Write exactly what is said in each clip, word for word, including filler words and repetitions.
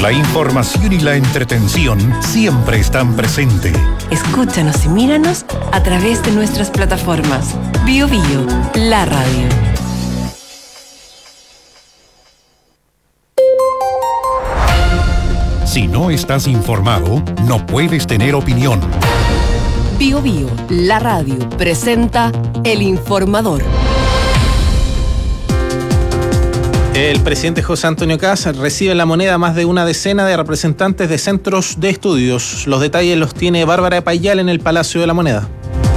La información y la entretención siempre están presentes. Escúchanos y míranos a través de nuestras plataformas. Bio Bio, la radio. Si no estás informado, no puedes tener opinión. Bio Bio, la radio, presenta El Informador. El presidente José Antonio Kast recibe en La Moneda más de una decena de representantes de centros de estudios. Los detalles los tiene Bárbara Payal en el Palacio de La Moneda.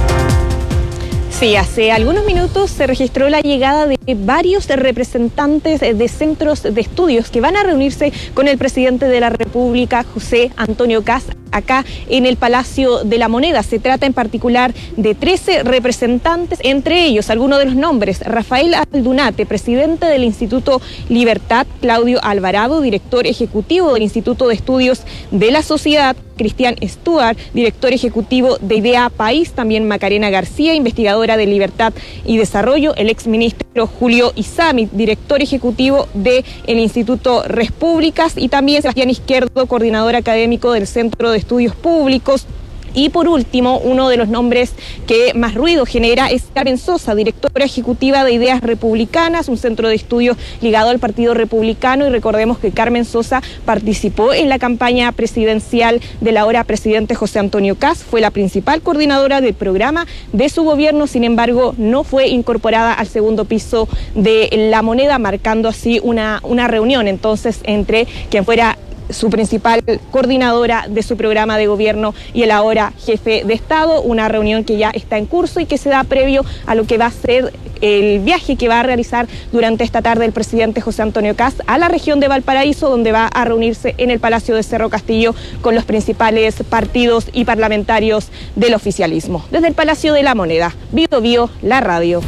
Sí, hace algunos minutos se registró la llegada de varios representantes de centros de estudios que van a reunirse con el presidente de la República, José Antonio Kast, acá en el Palacio de La Moneda. Se trata en particular de trece representantes, entre ellos algunos de los nombres: Rafael Aldunate, presidente del Instituto Libertad; Claudio Alvarado, director ejecutivo del Instituto de Estudios de la Sociedad; Cristian Stuart, director ejecutivo de IDEA País; también Macarena García, investigadora de Libertad y Desarrollo; el exministro Julio Izami, director ejecutivo del Instituto Repúblicas; y también Sebastián Izquierdo, coordinador académico del Centro de Estudios Públicos. Y por último, uno de los nombres que más ruido genera es Carmen Sosa, directora ejecutiva de Ideas Republicanas, un centro de estudios ligado al Partido Republicano. Y recordemos que Carmen Sosa participó en la campaña presidencial del ahora presidente José Antonio Kast, fue la principal coordinadora del programa de su gobierno. Sin embargo, no fue incorporada al segundo piso de La Moneda, marcando así una, una reunión entonces entre quien fuera su principal coordinadora de su programa de gobierno y el ahora jefe de Estado, una reunión que ya está en curso y que se da previo a lo que va a ser el viaje que va a realizar durante esta tarde el presidente José Antonio Kast a la región de Valparaíso, donde va a reunirse en el Palacio de Cerro Castillo con los principales partidos y parlamentarios del oficialismo. Desde el Palacio de La Moneda, Bio Bio, la radio.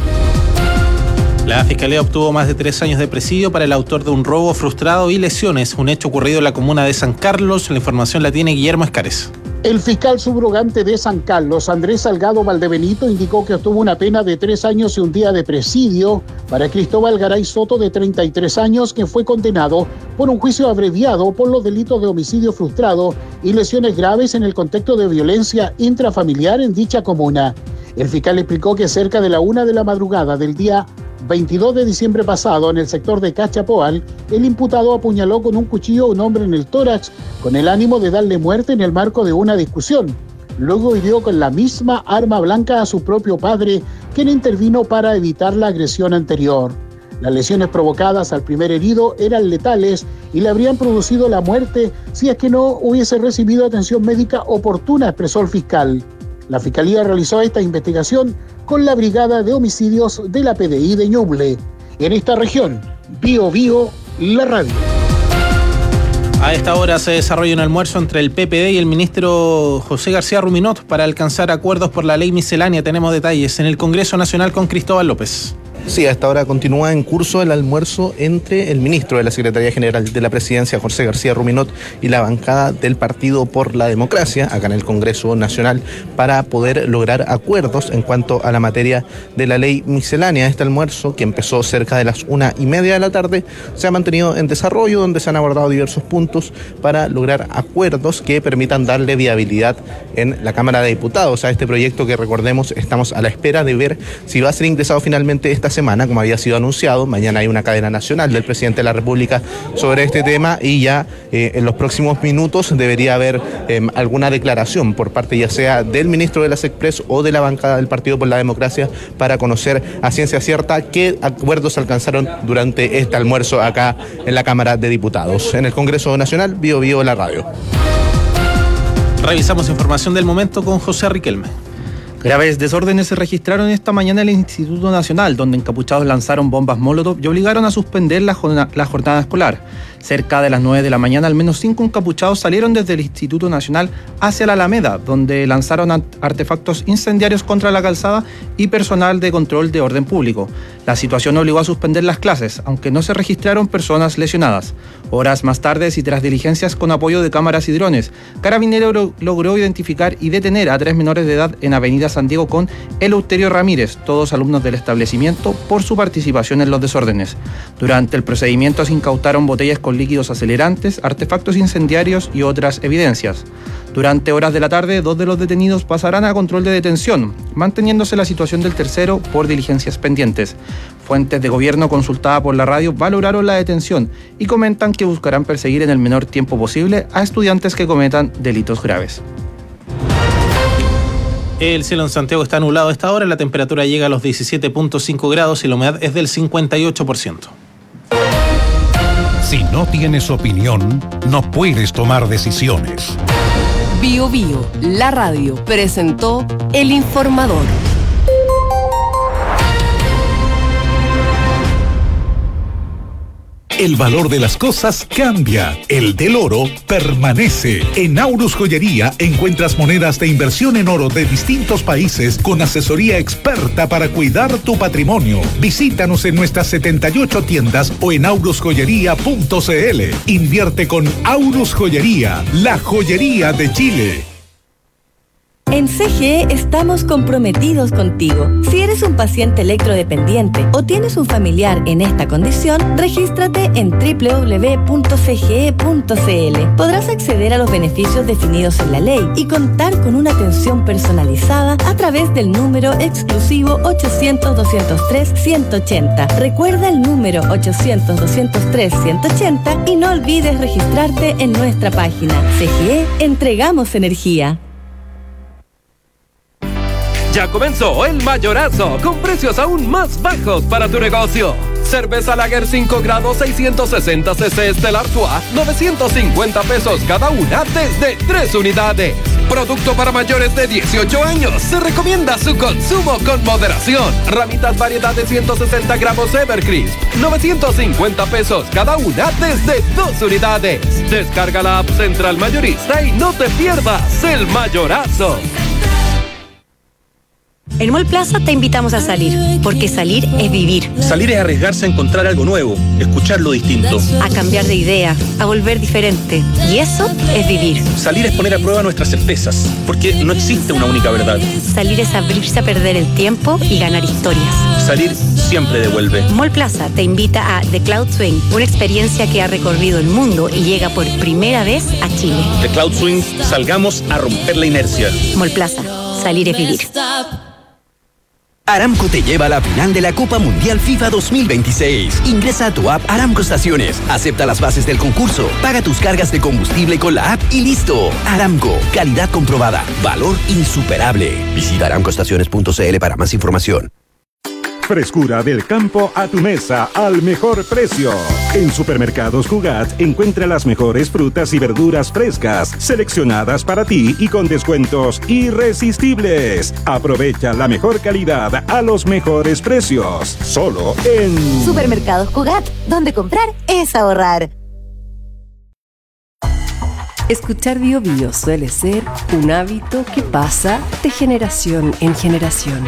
La Fiscalía obtuvo más de tres años de presidio para el autor de un robo frustrado y lesiones, un hecho ocurrido en la comuna de San Carlos. La información la tiene Guillermo Escares. El fiscal subrogante de San Carlos, Andrés Salgado Valdebenito, indicó que obtuvo una pena de tres años y un día de presidio para Cristóbal Garay Soto, de treinta y tres años, que fue condenado por un juicio abreviado por los delitos de homicidio frustrado y lesiones graves en el contexto de violencia intrafamiliar en dicha comuna. El fiscal explicó que cerca de la una de la madrugada del día veintidós de diciembre pasado, en el sector de Cachapoal, el imputado apuñaló con un cuchillo a un hombre en el tórax con el ánimo de darle muerte en el marco de una discusión. Luego hirió con la misma arma blanca a su propio padre, quien intervino para evitar la agresión anterior. Las lesiones provocadas al primer herido eran letales y le habrían producido la muerte si es que no hubiese recibido atención médica oportuna, expresó el fiscal. La Fiscalía realizó esta investigación con la Brigada de Homicidios de la P D I de Ñuble. En esta región, Bio Bio, la radio. A esta hora se desarrolla un almuerzo entre el P P D y el ministro José García Ruminot para alcanzar acuerdos por la ley miscelánea. Tenemos detalles en el Congreso Nacional con Cristóbal López. Sí, a esta hora continúa en curso el almuerzo entre el ministro de la Secretaría General de la Presidencia, José García Ruminot, y la bancada del Partido por la Democracia, acá en el Congreso Nacional, para poder lograr acuerdos en cuanto a la materia de la ley miscelánea. Este almuerzo, que empezó cerca de las una y media de la tarde, se ha mantenido en desarrollo, donde se han abordado diversos puntos para lograr acuerdos que permitan darle viabilidad en la Cámara de Diputados a este proyecto que, recordemos, estamos a la espera de ver si va a ser ingresado finalmente esta semana, como había sido anunciado. Mañana hay una cadena nacional del presidente de la República sobre este tema y ya eh, en los próximos minutos debería haber eh, alguna declaración por parte ya sea del ministro de la SECPRES o de la bancada del Partido por la Democracia para conocer a ciencia cierta qué acuerdos se alcanzaron durante este almuerzo acá en la Cámara de Diputados. En el Congreso Nacional, Bio Bio, la radio. Revisamos información del momento con José Riquelme. Graves desórdenes se registraron esta mañana en el Instituto Nacional, donde encapuchados lanzaron bombas Molotov y obligaron a suspender la jornada, la jornada escolar. Cerca de las nueve de la mañana, al menos cinco encapuchados salieron desde el Instituto Nacional hacia la Alameda, donde lanzaron artefactos incendiarios contra la calzada y personal de control de orden público. La situación obligó a suspender las clases, aunque no se registraron personas lesionadas. Horas más tarde, y tras diligencias con apoyo de cámaras y drones, Carabineros logró identificar y detener a tres menores de edad en Avenida San Diego con Eleuterio Ramírez, todos alumnos del establecimiento, por su participación en los desórdenes. Durante el procedimiento se incautaron botellas con líquidos acelerantes, artefactos incendiarios y otras evidencias. Durante horas de la tarde, dos de los detenidos pasarán a control de detención, manteniéndose la situación del tercero por diligencias pendientes. Fuentes de gobierno consultadas por la radio valoraron la detención y comentan que buscarán perseguir en el menor tiempo posible a estudiantes que cometan delitos graves. El cielo en Santiago está nublado a esta hora, la temperatura llega a los diecisiete punto cinco grados y la humedad es del cincuenta y ocho por ciento. Si no tienes opinión, no puedes tomar decisiones. Bio Bio, la radio, presentó El Informador. El valor de las cosas cambia, el del oro permanece. En Aurus Joyería encuentras monedas de inversión en oro de distintos países con asesoría experta para cuidar tu patrimonio. Visítanos en nuestras setenta y ocho tiendas o en aurus joyería punto c l. Invierte con Aurus Joyería, la joyería de Chile. En C G E estamos comprometidos contigo. Si eres un paciente electrodependiente o tienes un familiar en esta condición, regístrate en doble u doble u doble u punto c g e punto c l. Podrás acceder a los beneficios definidos en la ley y contar con una atención personalizada a través del número exclusivo ochocientos, doscientos tres, ciento ochenta. Recuerda el número ochocientos, doscientos tres, ciento ochenta y no olvides registrarte en nuestra página. C G E, entregamos energía. Ya comenzó el mayorazo, con precios aún más bajos para tu negocio. Cerveza Lager cinco grados seiscientos sesenta centilitros Stella Artois, novecientos cincuenta pesos cada una desde tres unidades. Producto para mayores de dieciocho años. Se recomienda su consumo con moderación. Ramitas variedad de ciento sesenta gramos Evercrisp, novecientos cincuenta pesos cada una desde dos unidades. Descarga la app Central Mayorista y no te pierdas el mayorazo. En Mall Plaza te invitamos a salir, porque salir es vivir. Salir es arriesgarse a encontrar algo nuevo, escuchar lo distinto. A cambiar de idea, a volver diferente. Y eso es vivir. Salir es poner a prueba nuestras certezas, porque no existe una única verdad. Salir es abrirse a perder el tiempo y ganar historias. Salir siempre devuelve. Mall Plaza te invita a The Cloud Swing, una experiencia que ha recorrido el mundo y llega por primera vez a Chile. The Cloud Swing, salgamos a romper la inercia. Mall Plaza, salir es vivir. Aramco te lleva a la final de la Copa Mundial FIFA dos mil veintiséis. Ingresa a tu app Aramco Estaciones, acepta las bases del concurso, paga tus cargas de combustible con la app y listo. Aramco, calidad comprobada, valor insuperable. Visita aramco estaciones punto c l para más información. Frescura del campo a tu mesa al mejor precio. En Supermercados Cugat encuentra las mejores frutas y verduras frescas, seleccionadas para ti y con descuentos irresistibles. Aprovecha la mejor calidad a los mejores precios. Solo en Supermercados Cugat, donde comprar es ahorrar. Escuchar Bio Bio suele ser un hábito que pasa de generación en generación.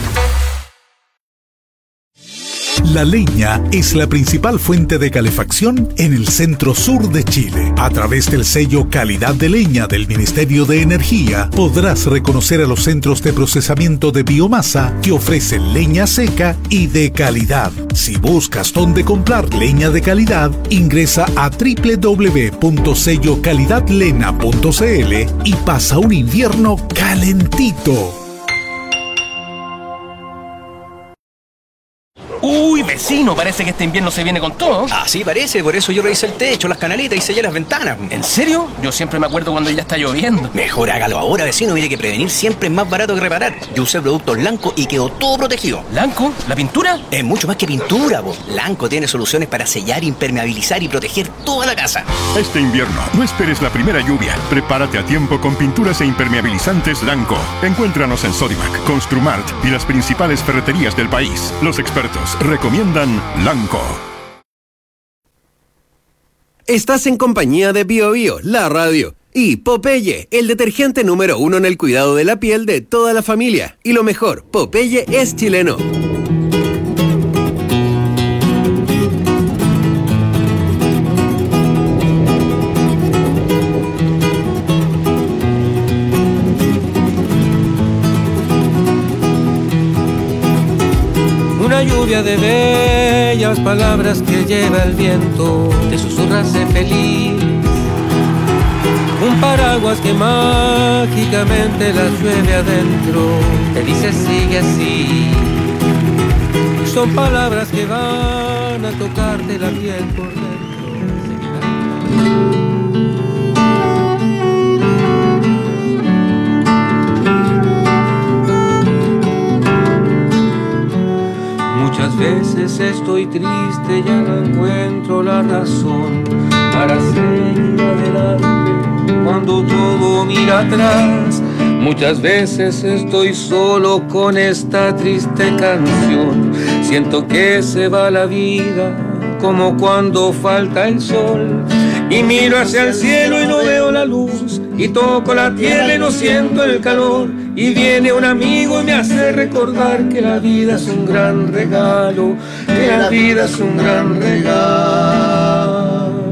La leña es la principal fuente de calefacción en el centro sur de Chile. A través del sello Calidad de Leña del Ministerio de Energía, podrás reconocer a los centros de procesamiento de biomasa que ofrecen leña seca y de calidad. Si buscas dónde comprar leña de calidad, ingresa a doble u doble u doble u punto sello calidad lena punto c l y pasa un invierno calentito. Uy, vecino, parece que este invierno se viene con todo. Así parece, por eso yo revisé el techo, las canaletas y sellé las ventanas. ¿En serio? Yo siempre me acuerdo cuando ya está lloviendo. Mejor hágalo ahora, vecino, mire que prevenir siempre es más barato que reparar. Yo usé productos Lanco y quedó todo protegido. ¿Lanco? ¿La pintura? Es mucho más que pintura, vos. Lanco tiene soluciones para sellar, impermeabilizar y proteger toda la casa. Este invierno, no esperes la primera lluvia. Prepárate a tiempo con pinturas e impermeabilizantes Lanco. Encuéntranos en Sodimac, Construmart y las principales ferreterías del país. Los expertos recomiendan Lanco. Estás en compañía de Bio Bio, la radio, y Popeye, el detergente número uno en el cuidado de la piel de toda la familia. Y lo mejor, Popeye es chileno. aquellas palabras que lleva el viento, te susurra sé feliz. Un paraguas que mágicamente la llueve adentro, te dice sigue así. Son palabras que van a tocarte la piel por dentro. Muchas veces estoy triste, ya no encuentro la razón para seguir adelante cuando todo mira atrás. Muchas veces estoy solo con esta triste canción. Siento que se va la vida como cuando falta el sol. Y miro hacia el cielo y no veo la luz, y toco la tierra y no siento el calor. Y viene un amigo y me hace recordar que la vida es un gran regalo, que la vida es un gran regalo.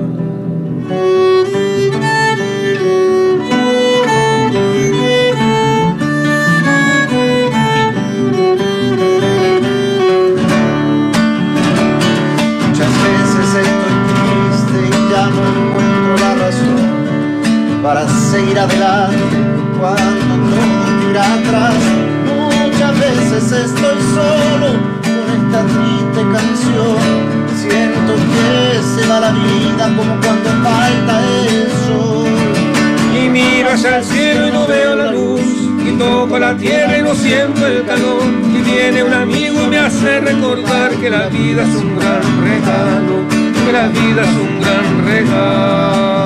Para seguir adelante cuando todo tira atrás. Muchas veces estoy solo con esta triste canción. Siento que se va la vida como cuando falta el sol. Y miro hacia el cielo y no veo la luz, y toco la tierra y no siento el calor. Y viene un amigo y me hace recordar que la vida es un gran regalo, que la vida es un gran regalo.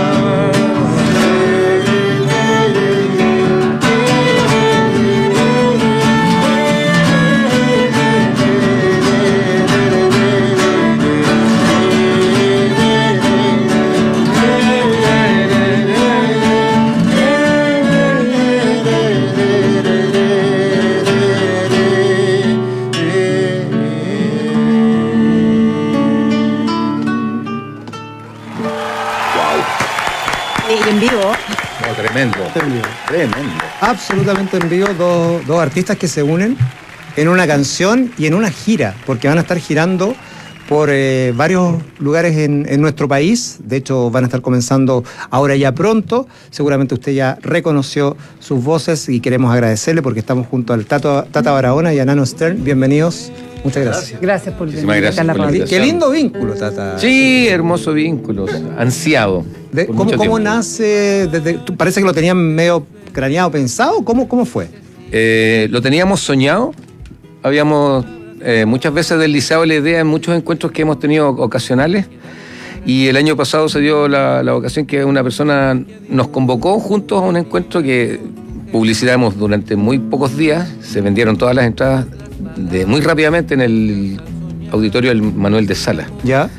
Tremendo, tremendo. Absolutamente en vivo, dos, dos artistas que se unen en una canción y en una gira, porque van a estar girando por eh, varios lugares en, en nuestro país. De hecho, van a estar comenzando ahora ya pronto. Seguramente usted ya reconoció sus voces y queremos agradecerle porque estamos junto al Tato, Tata Barahona y a Nano Stern. Bienvenidos. Muchas gracias. Gracias por venir. Gracias a la radio. Qué lindo vínculo, Tata. Sí, hermoso vínculo, ansiado. De, ¿Cómo, cómo nace? Desde, parece que lo tenían medio craneado, pensado. ¿Cómo, cómo fue? Eh, lo teníamos soñado. Habíamos eh, muchas veces deslizado la idea en muchos encuentros que hemos tenido ocasionales. Y el año pasado se dio la, la ocasión que una persona nos convocó juntos a un encuentro que publicitamos durante muy pocos días. Se vendieron todas las entradas de muy rápidamente en el auditorio del Manuel de Salas. ¿Ya?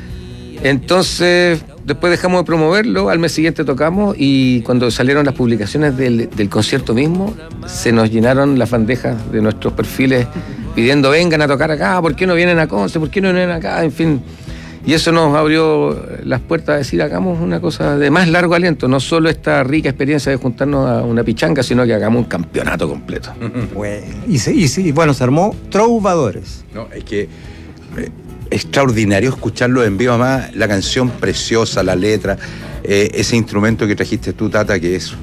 Entonces, después dejamos de promoverlo, al mes siguiente tocamos y cuando salieron las publicaciones del, del concierto mismo, se nos llenaron las bandejas de nuestros perfiles pidiendo vengan a tocar acá, ¿por qué no vienen a Conce? ¿Por qué no vienen acá? En fin. Y eso nos abrió las puertas a decir, hagamos una cosa de más largo aliento, no solo esta rica experiencia de juntarnos a una pichanga, sino que hagamos un campeonato completo. Bueno, y, se, y, se, y bueno, se armó Troubadores. No, es que eh, extraordinario escucharlo en vivo, más la canción preciosa, la letra, eh, ese instrumento que trajiste tú, Tata, que es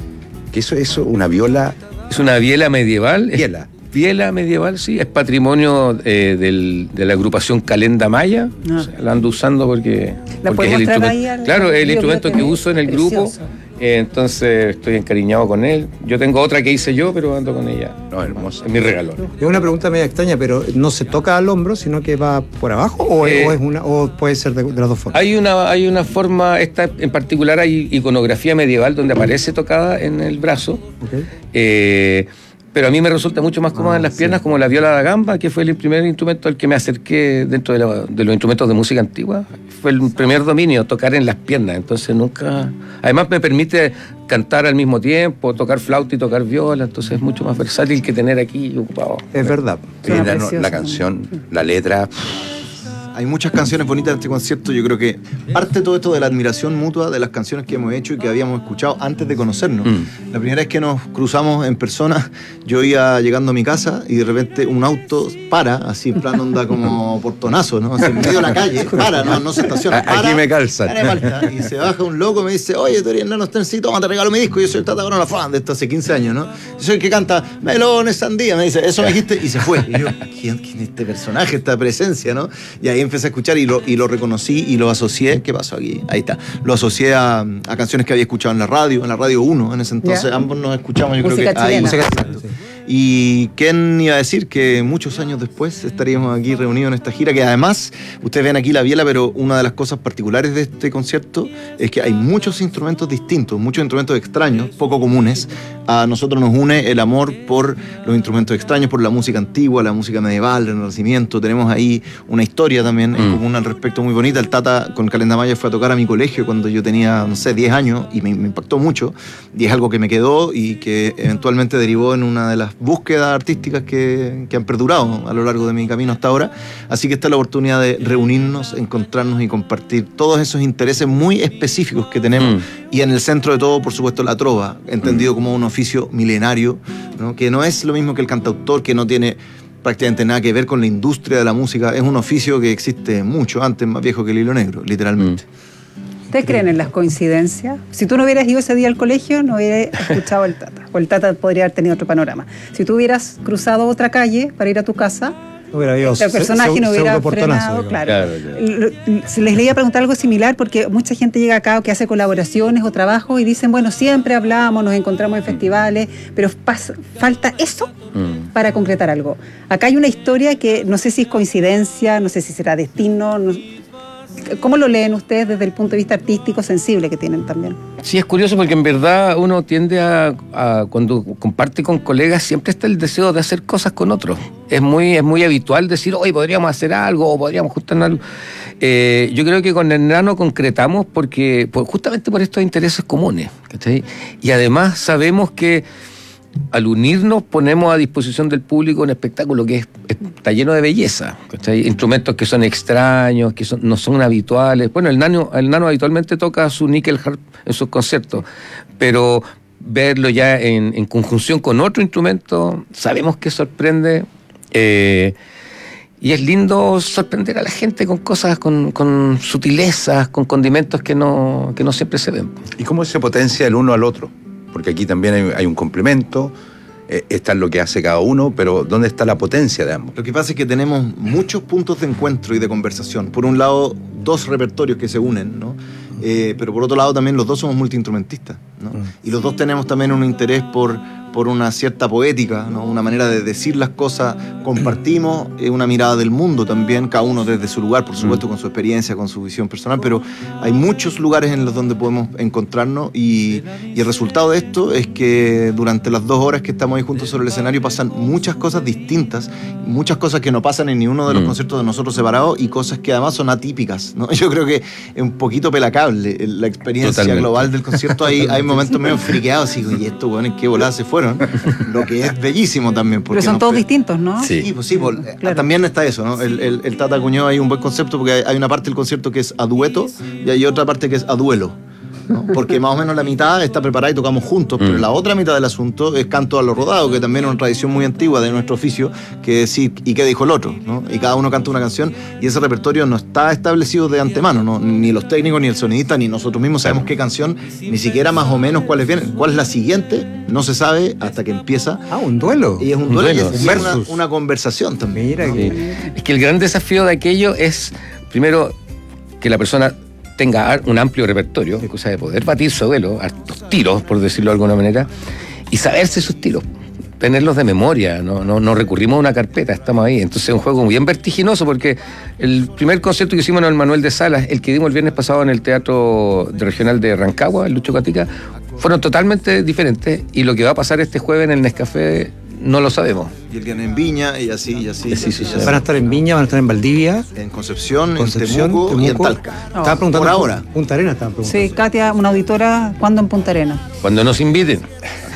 que eso es una viola. Es una viela medieval. Viela. Viela medieval, sí, es patrimonio eh, del, de la agrupación Calenda Maya. Ah. O sea, la ando usando porque, ¿La porque es el instrumento. Ahí al, claro, al es el instrumento que uso en el precioso. grupo. Eh, entonces estoy encariñado con él. Yo tengo otra que hice yo, pero ando con ella. No, hermoso. Es mi regalo. Es una pregunta media extraña, pero ¿no se toca al hombro, sino que va por abajo? ¿O, Eh, o es una, o puede ser de, de las dos formas? Hay una, hay una forma, esta en particular hay iconografía medieval donde aparece tocada en el brazo. Okay. Eh, pero a mí me resulta mucho más cómoda Ah, en las sí. piernas, como la viola da gamba, que fue el primer instrumento al que me acerqué dentro de, la- de los instrumentos de música antigua. Fue el primer dominio, tocar en las piernas. Entonces nunca... Además me permite cantar al mismo tiempo, tocar flauta y tocar viola. Entonces es mucho más versátil que tener aquí ocupado. Es verdad. Sí, la, la canción, la letra, Hay muchas canciones bonitas en este concierto. Yo creo que parte todo esto de la admiración mutua de las canciones que hemos hecho y que habíamos escuchado antes de conocernos. Mm. La primera vez que nos cruzamos en persona, yo iba llegando a mi casa y de repente un auto para, así en plan onda como portonazo, ¿no? Así en medio de la calle, para, no, no se estaciona. Para, aquí me calzan. Para, y se baja un loco y me dice, oye, tú eres Nano Stensi, toma, te regalo mi disco. Yo soy el Tata Corona, fan de esto hace quince años, ¿no? Yo soy el que canta melones, sandía. Me dice, eso me dijiste, y se fue. Y yo, ¿quién, quién es este personaje, esta presencia, no? Y ahí empecé a escuchar y lo, y lo reconocí y lo asocié. ¿Qué pasó aquí? Ahí está. Lo asocié a, a canciones que había escuchado en la radio, en la radio uno en ese entonces. Yeah. Ambos nos escuchamos, yo música creo que ahí. Música chilena. Y quién iba a decir que muchos años después estaríamos aquí reunidos en esta gira, que además, ustedes ven aquí la viela, pero una de las cosas particulares de este concierto es que hay muchos instrumentos distintos, muchos instrumentos extraños, poco comunes. A nosotros nos une el amor por los instrumentos extraños, por la música antigua, la música medieval, el Renacimiento. Tenemos ahí una historia también en común al respecto muy bonita. El Tata con Calenda Maya fue a tocar a mi colegio cuando yo tenía, no sé, diez años y me, me impactó mucho. Y es algo que me quedó y que eventualmente derivó en una de las búsquedas artísticas que, que han perdurado a lo largo de mi camino hasta ahora. Así que esta es la oportunidad de reunirnos, encontrarnos y compartir todos esos intereses muy específicos que tenemos. Mm. Y en el centro de todo, por supuesto, la trova, entendido mm. como un oficio milenario, ¿no? Que no es lo mismo que el cantautor, que no tiene prácticamente nada que ver con la industria de la música. Es un oficio que existe mucho antes, más viejo que el hilo negro, literalmente. Mm. ¿Ustedes creen en las coincidencias? Si tú no hubieras ido ese día al colegio, no hubieras escuchado el Tata. O el Tata podría haber tenido otro panorama. Si tú hubieras cruzado otra calle para ir a tu casa, no hubiera habido, el personaje se, no hubiera frenado, digamos. claro. Claro, claro. Se les leía preguntar algo similar porque mucha gente llega acá o que hace colaboraciones o trabajos y dicen, bueno, siempre hablamos, nos encontramos en festivales, pero pasa, falta eso mm. para concretar algo. Acá hay una historia que no sé si es coincidencia, no sé si será destino, no, ¿cómo lo leen ustedes desde el punto de vista artístico sensible que tienen también? Sí, es curioso porque en verdad uno tiende a, a cuando comparte con colegas, siempre está el deseo de hacer cosas con otros. Es muy, es muy habitual decir, hoy podríamos hacer algo o podríamos juntarnos algo. Eh, yo creo que con el Nano concretamos porque por, justamente por estos intereses comunes, ¿cachai? Y además sabemos que al unirnos ponemos a disposición del público un espectáculo que es, está lleno de belleza, ¿cachai? Instrumentos que son extraños, que son, no son habituales. Bueno, el Nano, el Nano habitualmente toca su nickel harp en sus conciertos, pero verlo ya en, en conjunción con otro instrumento, sabemos que sorprende. Eh, y es lindo sorprender a la gente con cosas, con, con sutilezas, con condimentos que no, que no siempre se ven. ¿Y cómo se potencia el uno al otro? Porque aquí también hay, hay un complemento, eh, está en lo que hace cada uno, pero ¿dónde está la potencia de ambos? Lo que pasa es que tenemos muchos puntos de encuentro y de conversación. Por un lado, dos repertorios que se unen, ¿no? Eh, pero por otro lado también los dos somos multiinstrumentistas, ¿no? Mm. Y los dos tenemos también un interés por, por una cierta poética, ¿no? Una manera de decir las cosas. Compartimos eh, una mirada del mundo también, cada uno desde su lugar, por supuesto, con su experiencia, con su visión personal, pero hay muchos lugares en los donde podemos encontrarnos y, y el resultado de esto es que durante las dos horas que estamos ahí juntos sobre el escenario pasan muchas cosas distintas, muchas cosas que no pasan en ni uno de los mm. conciertos de nosotros separados y cosas que además son atípicas, ¿no? Yo creo que es un poquito pelacable la experiencia Totalmente. global del concierto. Hay, hay momentos medio friqueados, y y estos weones qué voladas se fueron, lo que es bellísimo también. Pero son todos distintos, ¿no? Sí, sí, pues, sí pues, claro. También está eso, ¿no? El, el, el Tata acuñó ahí un buen concepto porque hay, hay una parte del concierto que es a dueto y hay otra parte que es a duelo, ¿no? Porque más o menos la mitad está preparada y tocamos juntos, mm. pero la otra mitad del asunto es canto a lo rodado, que también es una tradición muy antigua de nuestro oficio, que es decir, ¿y qué dijo el otro? ¿no? Y cada uno canta una canción y ese repertorio no está establecido de antemano, ¿no? Ni los técnicos, ni el sonidista, ni nosotros mismos sabemos qué canción, ni siquiera más o menos cuáles vienen. ¿Cuál es la siguiente? No se sabe hasta que empieza. Ah, un duelo. Y es un, un duelo, duelo. Y es, y es una, una conversación también. Mira, ¿no? que... Es que el gran desafío de aquello es, primero, que la persona tenga un amplio repertorio, o sea, de poder batir su duelo, hartos tiros, por decirlo de alguna manera, y saberse sus tiros, tenerlos de memoria, no, no, no recurrimos a una carpeta, estamos ahí. Entonces es un juego bien vertiginoso porque el primer concierto que hicimos en el Manuel de Salas, el que dimos el viernes pasado en el Teatro Regional de Rancagua, el Lucho Gatica, fueron totalmente diferentes y lo que va a pasar este jueves en el Nescafé no lo sabemos. Y el día en Viña, y así, y así. Sí, sí, sí, van a estar en Viña, van a estar en Valdivia, en Concepción, Concepción en Temuco, Temuco y en Talca. No, estaban preguntando por ahora. Punta Arenas estaban preguntando. Sí, Katia, una auditora, ¿cuándo en Punta Arenas? Cuando nos inviten.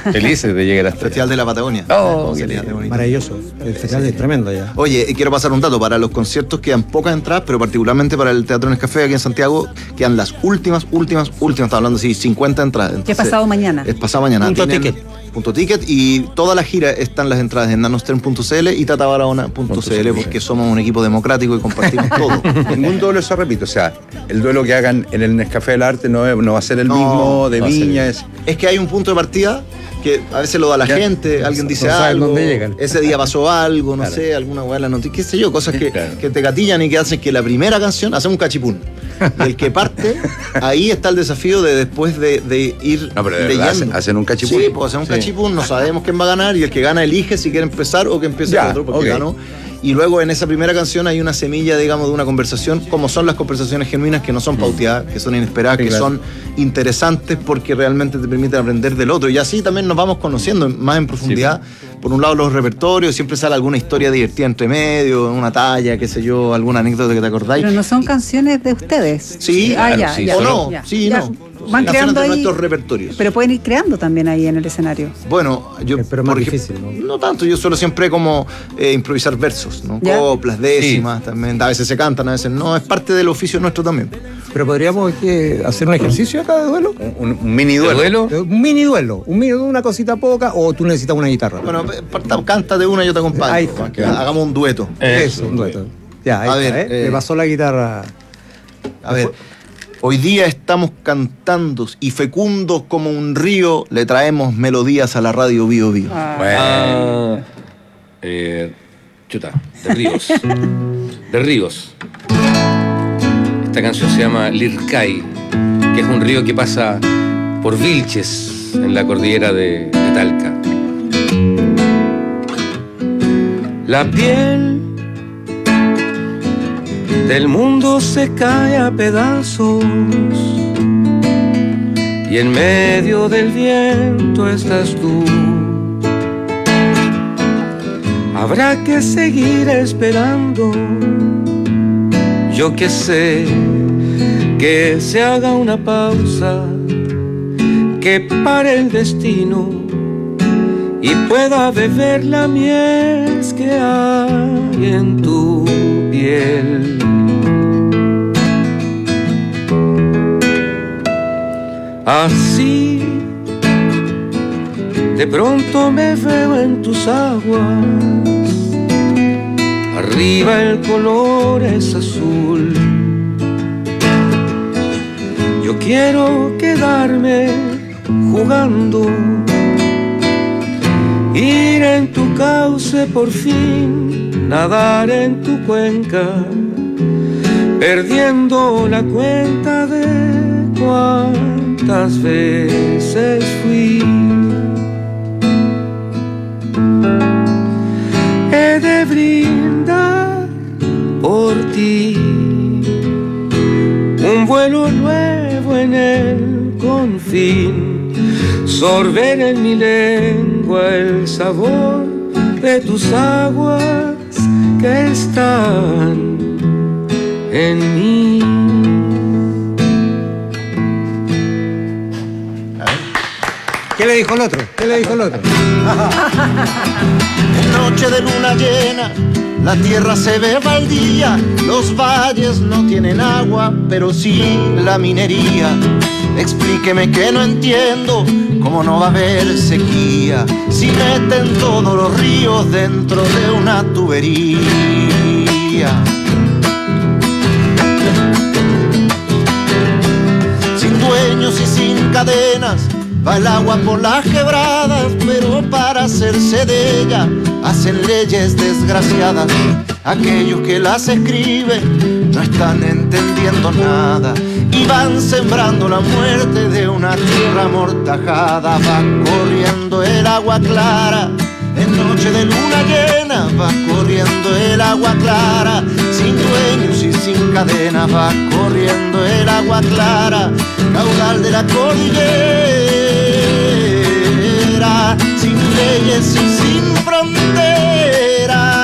Felices de llegar hasta Festival de la Patagonia. Oh, qué sería bonito. Maravilloso. El festival es tremendo ya. Oye, quiero pasar un dato. Para los conciertos quedan pocas entradas, pero particularmente para el Teatro Nescafé aquí en Santiago quedan las últimas, últimas, últimas. Estamos hablando de cincuenta entradas. ¿Qué Entonces, pasado mañana? Es pasado mañana. Punto Tienen- ticket. Punto ticket y toda la gira están las entradas en nanostern punto c l y tatabarahona punto c l porque somos un equipo democrático y compartimos todo. Ningún duelo, eso repito. O sea, el duelo que hagan en el Nescafé del Arte no, es- no va a ser el No, mismo de va a ser- Viña. Es, Es que hay un punto de partida que a veces lo da la Ya. gente, alguien dice No saben algo, dónde llegan. ese día pasó algo, no Claro. sé, alguna hueá en la noticia, qué sé yo, cosas que, Claro. que te gatillan y que hacen que la primera canción, hacemos un cachipún. Y el que parte, ahí está el desafío de después de, de ir No, pero de verdad, leyendo. hacen- hacen un cachipún. Sí, pues hacemos un Sí. cachipún, no sabemos quién va a ganar y el que gana elige si quiere empezar o que empiece Ya, el otro porque ok. ganó. Y luego en esa primera canción hay una semilla, digamos, de una conversación, como son las conversaciones genuinas que no son pauteadas, que son inesperadas, Sí, que claro. son interesantes porque realmente te permiten aprender del otro. Y así también nos vamos conociendo más en profundidad. Por un lado los repertorios, siempre sale alguna historia divertida entre medio, una talla, qué sé yo, alguna anécdota que te acordáis. Pero no son canciones de ustedes. Sí, ah, claro, ya, sí, ya, o no, ya. sí, Ya. no. Van Canciones creando de ahí. nuestros repertorios. Pero pueden ir creando también ahí en el escenario. Bueno, yo Pero es más por ej- difícil, ¿no? No tanto, yo suelo siempre como eh, improvisar versos, ¿no? Ya. Coplas, décimas, también. A veces se cantan, a veces no. Es parte del oficio nuestro también. Pero podríamos ¿qué, hacer un ejercicio acá de duelo. un, un mini duelo. duelo? Un mini duelo. Un mini duelo, una cosita poca, o tú necesitas una guitarra. Bueno, parta- cántate una y yo te acompaño. Ahí está. Que hagamos un dueto. Eso, un dueto. Ya, ahí A está, ver, ¿eh? eh, Me pasó la guitarra. A ver, hoy día estamos cantando y fecundos como un río le traemos melodías a la radio Bio Bio. Ah, eh, chuta, de Ríos. De Ríos. Esta canción se llama Lircay, que es un río que pasa por Vilches, en la cordillera de, de Talca. La piel del mundo se cae a pedazos y en medio del viento estás tú. Habrá que seguir esperando, yo que sé, que se haga una pausa, que pare el destino y pueda beber la miel que hay en tu piel. Así, de pronto me veo en tus aguas. Arriba el color es azul. Yo quiero quedarme jugando, ir en tu cauce por fin, nadar en tu cuenca, perdiendo la cuenta de cuántas veces fui. He de brindar por ti un vuelo nuevo en el confín, sorber en mi lengua el sabor de tus aguas que están en mí. ¿Qué le dijo el otro? ¿Qué le dijo el otro? Noche de luna llena, la tierra se ve baldía, los valles no tienen agua, pero sí la minería. Explíqueme que no entiendo, cómo no va a haber sequía si meten todos los ríos dentro de una tubería. Sin dueños y sin cadenas va el agua por las quebradas, pero para hacerse de ella hacen leyes desgraciadas. Aquellos que las escriben no están entendiendo nada y van sembrando la muerte de una tierra amortajada. Va corriendo el agua clara, en noche de luna llena, va corriendo el agua clara, sin dueños y sin cadenas, va corriendo el agua clara, caudal de la cordillera, sin leyes y sin fronteras.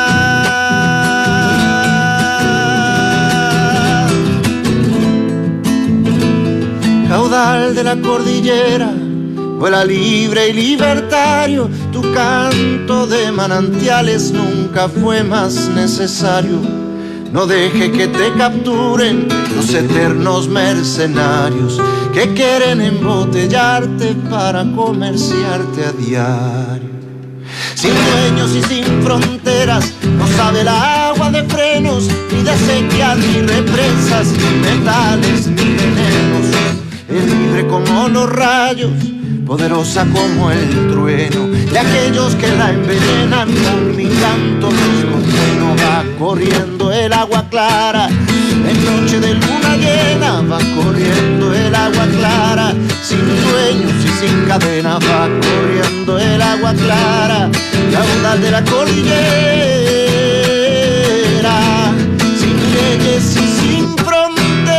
Caudal de la cordillera, vuela libre y libertario, tu canto de manantiales nunca fue más necesario. No deje que te capturen los eternos mercenarios que quieren embotellarte para comerciarte a diario. Sin dueños y sin fronteras, no sabe el agua de frenos, ni de sequía, ni represas, ni metales, ni venenos. Es libre como los rayos, poderosa como el trueno, de aquellos que la envenenan con mi canto los condeno. Va corriendo el agua clara, en noche de luna llena, va corriendo el agua clara, sin dueños y sin cadena, va corriendo el agua clara, caudal de la cordillera, sin leyes y sin fronteras.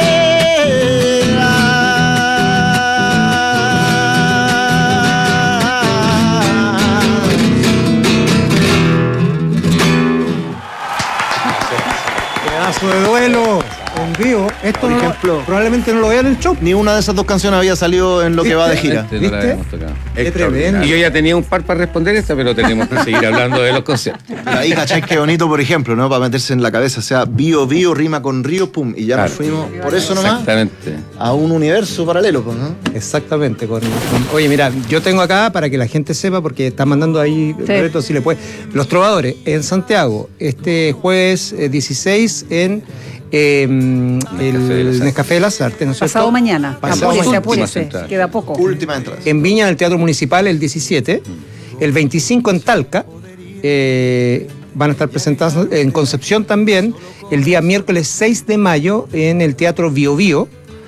Pedazo de duelo en vivo. Esto Por no ejemplo, lo, probablemente no lo vean en el show. Ni una de esas dos canciones había salido en lo que va de gira. Este no la habíamos tocado. Qué tremendo. Y yo ya tenía un par para responder esta, pero tenemos que seguir hablando de los conciertos. Ahí, ¿cachai? Qué bonito, por ejemplo, ¿no? Para meterse en la cabeza. O sea, Bío Bío rima con río, pum. Y ya Claro. nos fuimos, por eso nomás, Exactamente. a un universo paralelo, pues, ¿no? Exactamente. Con, con- oye, mira, yo tengo acá para que la gente sepa, porque están mandando ahí, Sí. Loreto, si le puede. Los Trovadores en Santiago, este jueves eh, dieciséis en eh, el Nescafé de las Artes, ¿no es cierto? Pasado mañana. Pasado Apúrese, mañana. apúrese. Queda poco. Última entrada. En Viña, en el Teatro Municipal, el diecisiete. El veinticinco en Talca. eh, van a estar presentados en Concepción también. El día miércoles seis de mayo en el Teatro Bio Bio.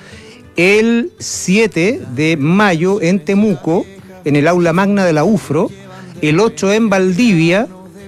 El siete de mayo en Temuco, en el Aula Magna de la U F R O. El ocho en Valdivia.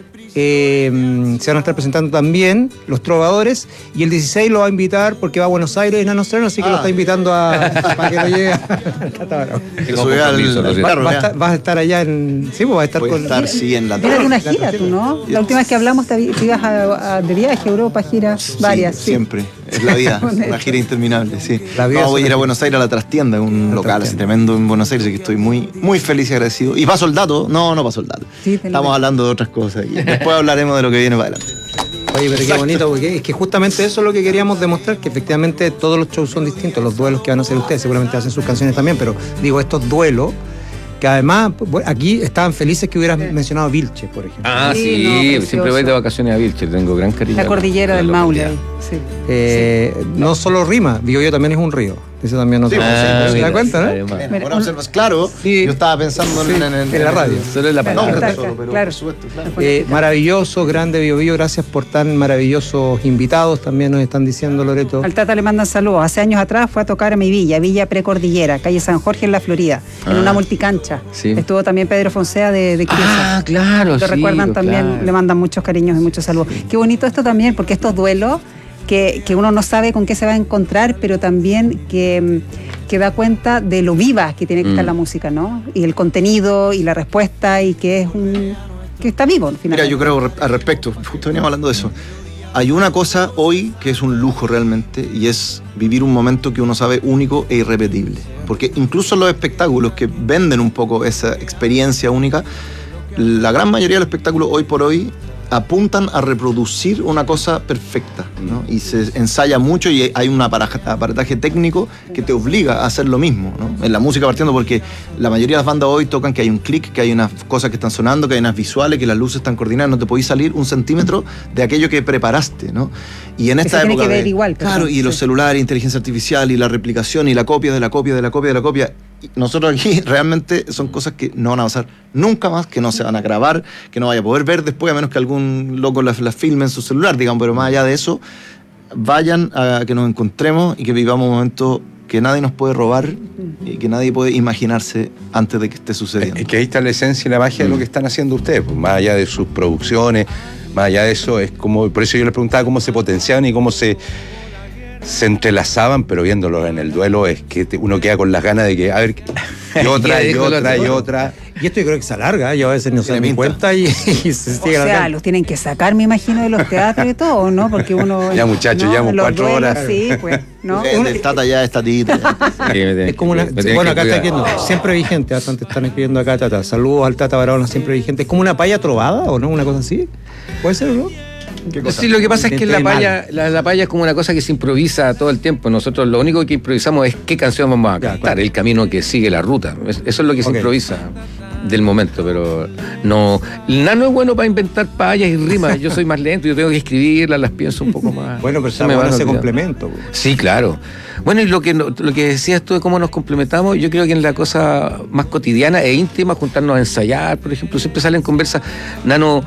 eh, se van a estar presentando también Los Trovadores. Y el dieciséis lo va a invitar porque va a Buenos Aires en Anostrano, así que Ah. lo está invitando a, para que lo llegue a Tata Bravo. Se subió al, al Va- carro, va a ya. estar- vas a estar allá en. Sí, pues vas a estar Voy a con. estar, sí, en la Era una gira tú, ¿no? La última vez que hablamos te, te ibas a, a- de viaje a Europa, giras varias. Sí, siempre. Es la vida. Una gira interminable, sí. La vida No, es voy a ir una a Buenos Aires a la Trastienda, un local así tremendo en Buenos Aires, que estoy muy, muy feliz y agradecido. ¿Y paso el dato? No, no paso el dato. Sí, te lo Estamos digo. hablando de otras cosas. Y después hablaremos de lo que viene para adelante. Oye, pero qué Exacto. bonito, porque es que justamente eso es lo que queríamos demostrar, que efectivamente todos los shows son distintos, los duelos que van a hacer ustedes, seguramente hacen sus canciones también, pero digo, estos duelos, que además, bueno, aquí estaban felices que hubieras mencionado Vilche, por ejemplo. Ah, Sí, sí, no, precioso. siempre voy de vacaciones a Vilche, tengo gran cariño. La cordillera a la del Maule. localidad. Sí. Eh, No solo rima, Biobío también es un río. Eso también no Sí, se pues, Ah, sí, se mira, da cuenta, ¿no? además. Bien, ahora observas, claro, yo estaba pensando en, Sí, en, en la radio. Solo es la No, palabra. Taca, solo, pero claro. por supuesto, claro. Eh, maravilloso, grande Biobío, gracias por tan maravillosos invitados, también nos están diciendo, Loreto. Al Tata le mandan saludos. Hace años atrás fue a tocar a mi villa, Villa Precordillera, calle San Jorge en la Florida, en Ah. una multicancha. Sí. Estuvo también Pedro Fonsea de, de Criesa. Ah, claro, Lo sí, recuerdan también, claro. le mandan muchos cariños y muchos saludos. Qué bonito esto también, porque estos duelos que, que uno no sabe con qué se va a encontrar, pero también que, que da cuenta de lo viva que tiene que estar Mm. la música, ¿no? Y el contenido y la respuesta, y que es un que está vivo al final. Mira, yo creo re- al respecto, justo veníamos hablando de eso. Hay una cosa hoy que es un lujo realmente, y es vivir un momento que uno sabe único e irrepetible. Porque incluso los espectáculos que venden un poco esa experiencia única, la gran mayoría de los espectáculos hoy por hoy apuntan a reproducir una cosa perfecta, ¿no? Y se ensaya mucho y hay un aparaja- aparataje técnico que te obliga a hacer lo mismo, ¿no? En la música partiendo porque la mayoría de las bandas hoy tocan que hay un clic, que hay unas cosas que están sonando, que hay unas visuales, que las luces están coordinadas, no te podéis salir un centímetro de aquello que preparaste, ¿no? Y en Que esta se tiene época que ver de- igual, claro, perdón, y los sí. celulares, inteligencia artificial y la replicación y la copia de la copia de la copia de la copia, y nosotros aquí realmente son cosas que no van a pasar nunca más, que no se van a grabar, que no vaya a poder ver después, a menos que algún loco las, las filme en su celular, digamos, pero más allá de eso, vayan a que nos encontremos y que vivamos un momento que nadie nos puede robar y que nadie puede imaginarse antes de que esté sucediendo. Es que ahí está la esencia y la magia de lo que están haciendo ustedes, pues, más allá de sus producciones, más allá de eso, es como, por eso yo les preguntaba cómo se potenciaban y cómo se, se entrelazaban, pero viéndolo en el duelo es que te- uno queda con las ganas de que, a ver, y otra, Ya y dijo lo otra, y otro. otra. Y esto yo creo que se alarga, yo a veces no se dan cuenta y, y se sigue O sea, alargando. los tienen que sacar, me imagino, de los teatros y todo, ¿no? Porque uno... Ya, muchachos, ¿no? llevamos Los cuatro duelos, horas. Sí, pues, ¿no? El del Tata ya está tito. Es como una, bueno, acá está escribiendo, siempre vigente, bastante están escribiendo acá, Tata. Saludos al Tata Barahona, siempre vigente. ¿Es como una paya trovada o no? Una cosa así. ¿Puede ser o no? Sí, lo que pasa es que la Intenté paya, la, la paya es como una cosa que se improvisa todo el tiempo. Nosotros lo único que improvisamos es qué canción vamos a cantar, claro. El camino que sigue la ruta. Es- Eso es lo que se Ok. improvisa del momento, pero no. El nano es bueno para inventar payas y rimas. Yo soy más lento, yo tengo que escribirlas, las pienso un poco más. Bueno, pero Se está me bueno van ese olvidando. complemento. Sí, claro. Bueno, y lo que, lo que decías tú de cómo nos complementamos, yo creo que en la cosa más cotidiana e íntima, juntarnos a ensayar, por ejemplo, siempre salen conversas. Nano,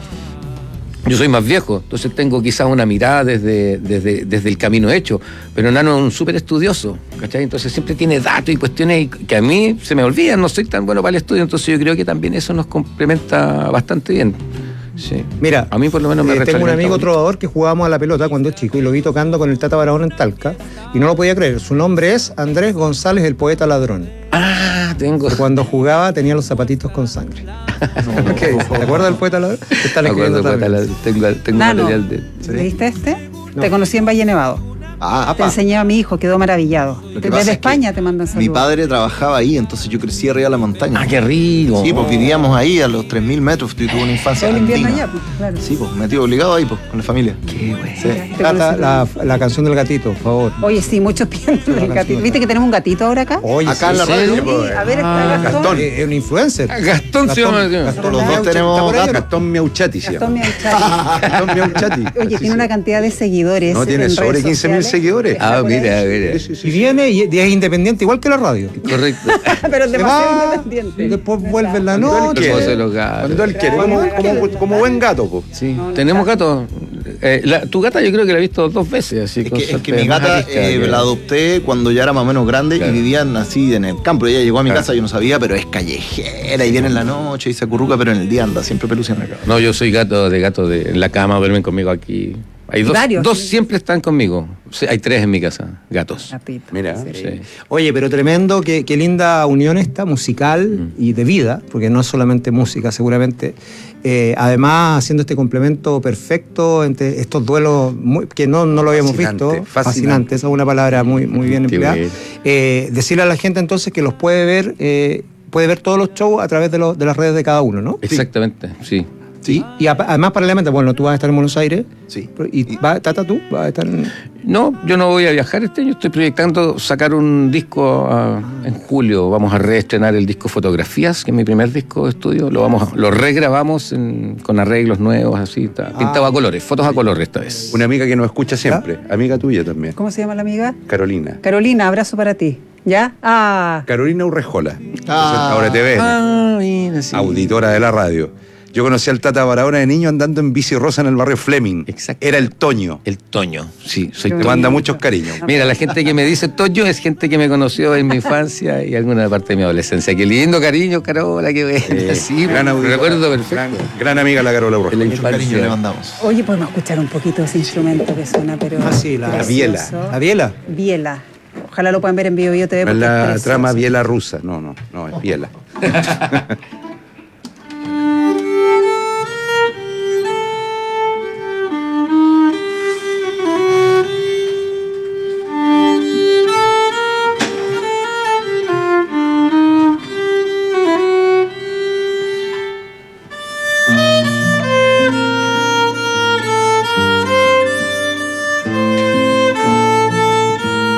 yo soy más viejo, entonces tengo quizás una mirada desde, desde, desde el camino hecho, pero Nano es un súper estudioso, ¿cachai? Entonces siempre tiene datos y cuestiones que a mí se me olvidan, no soy tan bueno para el estudio, entonces yo creo que también eso nos complementa bastante bien. Sí. Mira, a mí por lo menos me eh, tengo un retroalimenta amigo mucho. trovador que jugábamos a la pelota cuando es chico y lo vi tocando con el Tata Barahona en Talca y no lo podía creer. Su nombre es Andrés González, el poeta ladrón. Ah, tengo. Cuando jugaba tenía los zapatitos con sangre. ¿Qué dice? ¿Te acuerdas del poeta ladrón? Te están Me acuerdo, escribiendo poeta, también. la- tengo, tengo Nano, material de... ¿leíste este? No. Te conocí en Valle Nevado. Ah, Te enseñé a mi hijo, quedó maravillado. Lo que pasa Desde es que España te mandan saludos. Mi padre trabajaba ahí, entonces yo crecí arriba de la montaña. Ah, qué rico. Sí, pues vivíamos ahí a los tres mil metros. Yo tuve una infancia Todo el invierno andina. allá, pues, claro. Sí, pues metido obligado ahí, pues, con la familia. Qué bueno. Sí. Tata, la, la canción del gatito, por favor. Oye, sí, muchos piensan el gatito. ¿Viste que tenemos un gatito ahora acá? Oye, Acá sí, en la sí, radio. sí, Sí, a ver, Ah, está Gastón. Gastón, es un influencer. Gastón se llama. Gastón Los dos Miauchati. tenemos ¿Está por ahí? gato. Gastón Miauchati se Gastón llama. Miauchati. Gastón Miauchati. Oye, Sí, tiene sí. una cantidad de seguidores. No, tiene en sobre redes quince mil sociales. seguidores. Está Ah, por ahí. mira, mira. Y viene y es independiente, igual que la radio. Correcto. Pero es Se demasiado va, independiente. después vuelve en la Cuando él noche. quiere. Hermoso de los gatos. Cuando él quiere, como, como, como buen gato, po. Sí, tenemos gatos. Eh, la- tu gata yo creo que la he visto dos veces. Así, Es con que, es suerte que mi más gata arisca eh, que- la adopté cuando ya era más o menos grande Claro. y vivían así en el campo. Ella llegó a mi Claro. casa, yo no sabía, pero es callejera y viene en la noche y se acurruca, pero en el día anda siempre peluciando. No, yo soy gato de gato de en la cama, duermen conmigo aquí. Hay dos, Varios. dos siempre están conmigo. Sí, hay tres en mi casa, gatos. Gatito. Mira. Sí. Oye, pero tremendo, qué, qué linda unión esta, musical Mm. y de vida, porque no es solamente música, seguramente. Eh, además, haciendo este complemento perfecto entre estos duelos muy- que no, no lo habíamos Fascinante, visto. fascinante. Esa es una palabra muy, muy bien Qué empleada. bueno. Eh, decirle a la gente entonces que los puede ver, eh, puede ver todos los shows a través de, los- de las redes de cada uno, ¿no? Exactamente, sí. Sí. Y a- además, paralelamente, bueno, tú vas a estar en Buenos Aires. Sí. ¿Y va, Tata, tú? ¿Vas a estar en...? No, yo no voy a viajar este año, estoy proyectando sacar un disco ah, en julio. Vamos a reestrenar el disco Fotografías, que es mi primer disco de estudio. Lo vamos, a- lo regrabamos en- con arreglos nuevos, así, está, pintado a colores, fotos a colores esta vez. Una amiga que nos escucha siempre, amiga tuya también, ¿Cómo se llama la amiga? Carolina. Carolina, abrazo para ti. ¿Ya? Ah, Carolina Urrejola, Ah. ahora T V, Ah, mira, sí. auditora de la radio. Yo conocí al Tata Barahona de niño andando en bici rosa en el barrio Fleming. Exacto. Era el Toño. El Toño, sí, soy Te Toño. manda muchos cariños. Mira, la gente que me dice Toño es gente que me conoció en mi infancia y alguna parte de mi adolescencia. Qué lindo cariño, Carola, qué buena. Eh, sí, gran me auditora, recuerdo perfecto. Gran, gran amiga la Carola En la Urrejola. Mucho cariño le infancia. mandamos. oye, podemos escuchar un poquito ese instrumento que suena, pero. Ah, sí, la- La precioso. viela. ¿La biela? Biela. Ojalá lo puedan ver en Bio Bio T V. No es porque la precioso. trama biela rusa. No, no, no, es biela.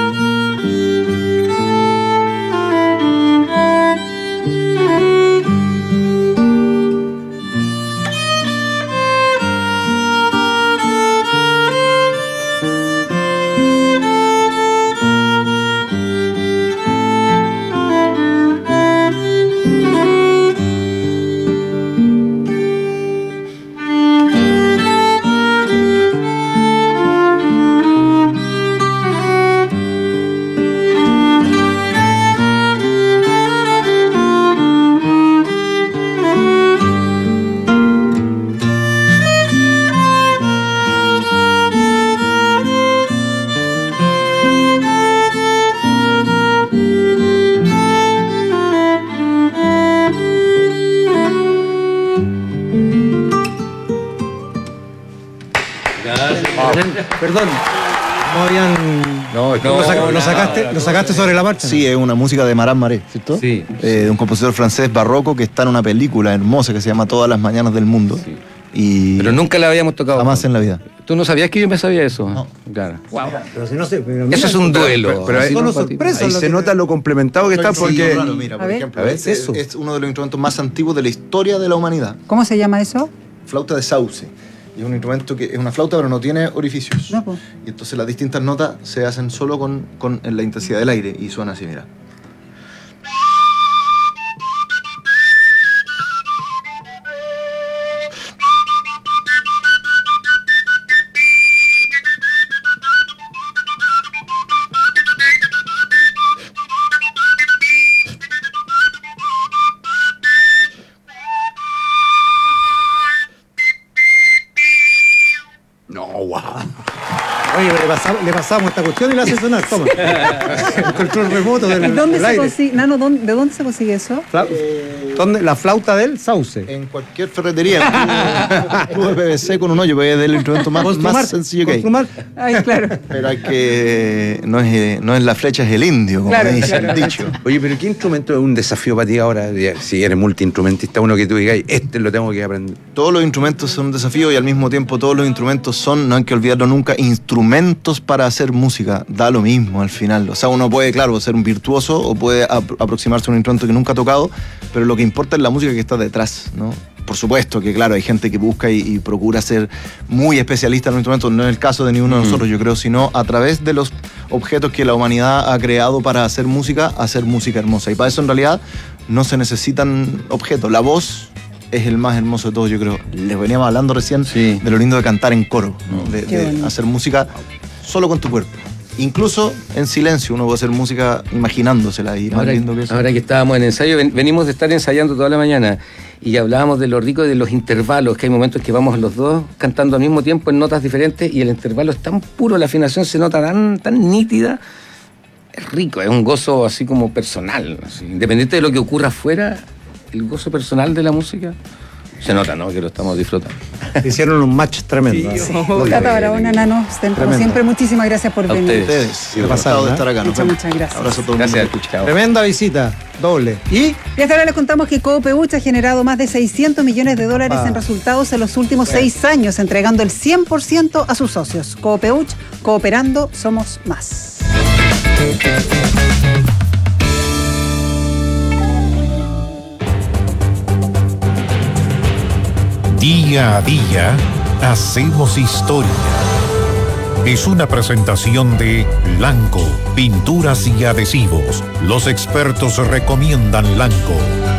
Thank tenían. No, no, lo, saca, lo sacaste, lo sacaste sobre la marcha. Sí, es una música de Marat Maré, ¿cierto? Sí. Eh, de un compositor francés barroco que está en una película hermosa que se llama Todas las mañanas del mundo. Sí. Y pero nunca la habíamos tocado. Jamás en la vida. ¿Tú no sabías que yo me sabía eso? No. Claro. Wow. Pero si no sé, pero mira, eso es un duelo. Pero, pero ahí, no sorpresa, ahí se que... nota lo complementado que está porque... Claro, mira, por ejemplo, este es, es uno de los instrumentos más antiguos de la historia de la humanidad. ¿Cómo se llama eso? Flauta de sauce. Y es un instrumento que es una flauta pero no tiene orificios. No, pues. Y entonces las distintas notas se hacen solo con, con la intensidad del aire y suena así, mira. Oye, le pasamos, le pasamos esta cuestión y la hace sonar, toma. El control remoto del, ¿Y dónde del se aire. consigue, Nano, ¿dónde, ¿de dónde se consigue eso? Fla Eh, ¿Dónde? La flauta del sauce. En cualquier ferretería. Un tubo de P V C con un hoyo, porque es el instrumento más, más sencillo que hay. Ay, claro. Pero hay que... No es, no es la flecha, es el indio, como Claro, dice claro. el dicho. Oye, pero ¿qué instrumento es un desafío para ti ahora? Si eres multiinstrumentista, uno que tú digas, este lo tengo que aprender. Todos los instrumentos son un desafío y al mismo tiempo todos los instrumentos son, no hay que olvidarlo nunca, instrumentos para hacer música. Da lo mismo al final. O sea, uno puede, claro, ser un virtuoso o puede ap aproximarse a un instrumento que nunca ha tocado, pero lo que importa es la música que está detrás, ¿no? Por supuesto que, claro, hay gente que busca y, y procura ser muy especialista en un instrumento. No es el caso de ninguno de nosotros, yo creo, sino a través de los objetos que la humanidad ha creado para hacer música, hacer música hermosa. Y para eso, en realidad, no se necesitan objetos. La voz es el más hermoso de todos, yo creo. Les veníamos hablando recién sí. de lo lindo de cantar en coro, ¿no? de, de hacer música solo con tu cuerpo. Incluso en silencio uno puede hacer música imaginándosela y más ahora, lindo que eso. Ahora que estábamos en ensayo, ven, venimos de estar ensayando toda la mañana y hablábamos de lo rico de los intervalos, que hay momentos que vamos los dos cantando al mismo tiempo en notas diferentes y el intervalo es tan puro, la afinación se nota tan, tan nítida. Es rico, es un gozo así como personal, así, independiente de lo que ocurra afuera, el gozo personal de la música se nota, ¿no? Que lo estamos disfrutando. Hicieron un match tremendo. Sí. Tata Barahona, Nano, como tremendo. Siempre, muchísimas gracias por a venir. Ustedes. Sí, pasado de estar acá. Muchas, muchas gracias. Abrazo a todo el gracias. mundo. Chao. Tremenda visita, doble. ¿Y? Y hasta ahora les contamos que Coopeuch ha generado más de seiscientos millones de dólares ah. en resultados en los últimos bueno. seis años, entregando el cien por ciento a sus socios. Coopeuch, cooperando somos más. Día a día hacemos historia. Es una presentación de Lanco, pinturas y adhesivos. Los expertos recomiendan Lanco.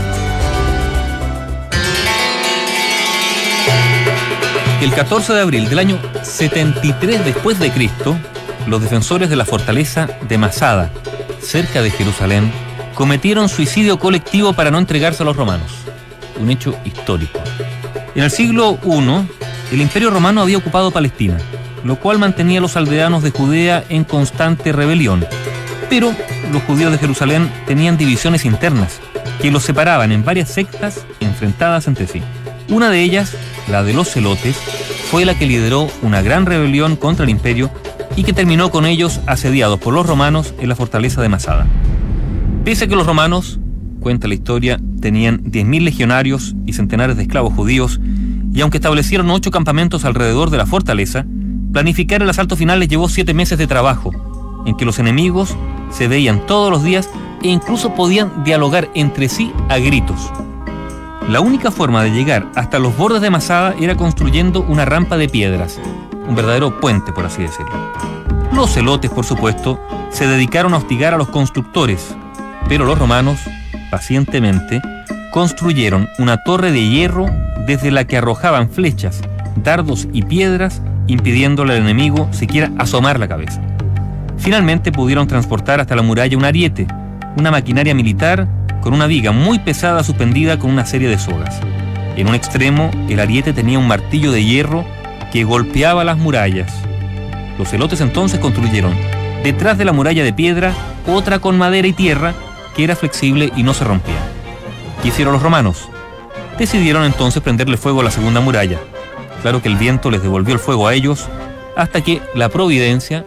El catorce de abril del año setenta y tres después de Cristo, los defensores de la fortaleza de Masada, cerca de Jerusalén, cometieron suicidio colectivo para no entregarse a los romanos. Un hecho histórico. En el siglo primero, el Imperio Romano había ocupado Palestina, lo cual mantenía a los aldeanos de Judea en constante rebelión. Pero los judíos de Jerusalén tenían divisiones internas, que los separaban en varias sectas enfrentadas entre sí. Una de ellas, la de los celotes, fue la que lideró una gran rebelión contra el imperio y que terminó con ellos asediados por los romanos en la fortaleza de Masada. Pese a que los romanos, cuenta la historia, tenían diez mil legionarios y centenares de esclavos judíos, y aunque establecieron ocho campamentos alrededor de la fortaleza, planificar el asalto final les llevó siete meses de trabajo, en que los enemigos se veían todos los días e incluso podían dialogar entre sí a gritos. La única forma de llegar hasta los bordes de Masada era construyendo una rampa de piedras, un verdadero puente, por así decirlo. Los celotes, por supuesto, se dedicaron a hostigar a los constructores, pero los romanos, pacientemente, construyeron una torre de hierro desde la que arrojaban flechas, dardos y piedras, impidiéndole al enemigo siquiera asomar la cabeza. Finalmente pudieron transportar hasta la muralla un ariete, una maquinaria militar con una viga muy pesada suspendida con una serie de sogas. En un extremo, el ariete tenía un martillo de hierro que golpeaba las murallas. Los celotes entonces construyeron, detrás de la muralla de piedra, otra con madera y tierra que era flexible y no se rompía. ¿Qué hicieron los romanos? Decidieron entonces prenderle fuego a la segunda muralla. Claro que el viento les devolvió el fuego a ellos, hasta que la providencia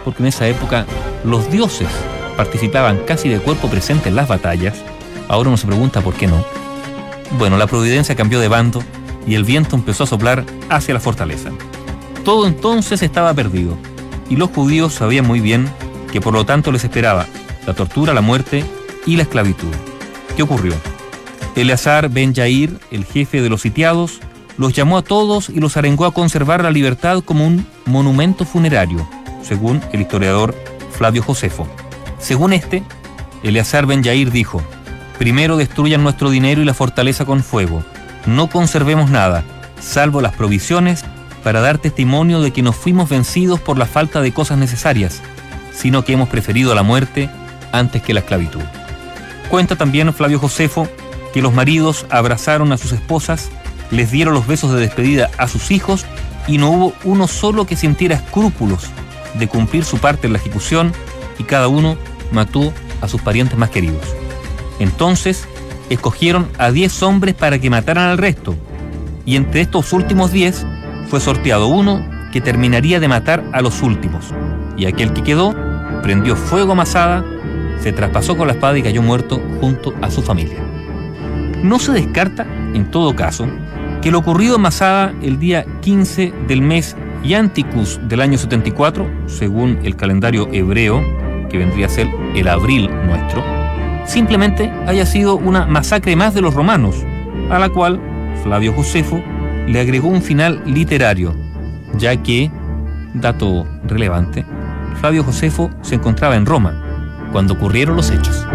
porque en esa época los dioses participaban casi de cuerpo presente en las batallas, ahora uno se pregunta por qué no. Bueno, la providencia cambió de bando y el viento empezó a soplar hacia la fortaleza. Todo entonces estaba perdido, y los judíos sabían muy bien que por lo tanto les esperaba la tortura, la muerte y la esclavitud. ¿Qué ocurrió? Eleazar ben Yair, el jefe de los sitiados, los llamó a todos y los arengó a conservar la libertad como un monumento funerario, según el historiador Flavio Josefo. Según este, Eleazar ben Yair dijo: primero destruyan nuestro dinero y la fortaleza con fuego. No conservemos nada, salvo las provisiones, para dar testimonio de que no fuimos vencidos por la falta de cosas necesarias, sino que hemos preferido la muerte antes que la esclavitud. Cuenta también Flavio Josefo que los maridos abrazaron a sus esposas, les dieron los besos de despedida a sus hijos y no hubo uno solo que sintiera escrúpulos de cumplir su parte en la ejecución, y cada uno mató a sus parientes más queridos. Entonces escogieron a diez hombres para que mataran al resto, y entre estos últimos diez fue sorteado uno que terminaría de matar a los últimos, y aquel que quedó prendió fuego a Masada, se traspasó con la espada y cayó muerto junto a su familia. No se descarta, en todo caso, que lo ocurrido en Masada el día quince del mes Yanticus del año setenta y cuatro, según el calendario hebreo, que vendría a ser el abril nuestro, simplemente haya sido una masacre más de los romanos, a la cual Flavio Josefo le agregó un final literario, ya que, dato relevante, Flavio Josefo se encontraba en Roma cuando ocurrieron los hechos.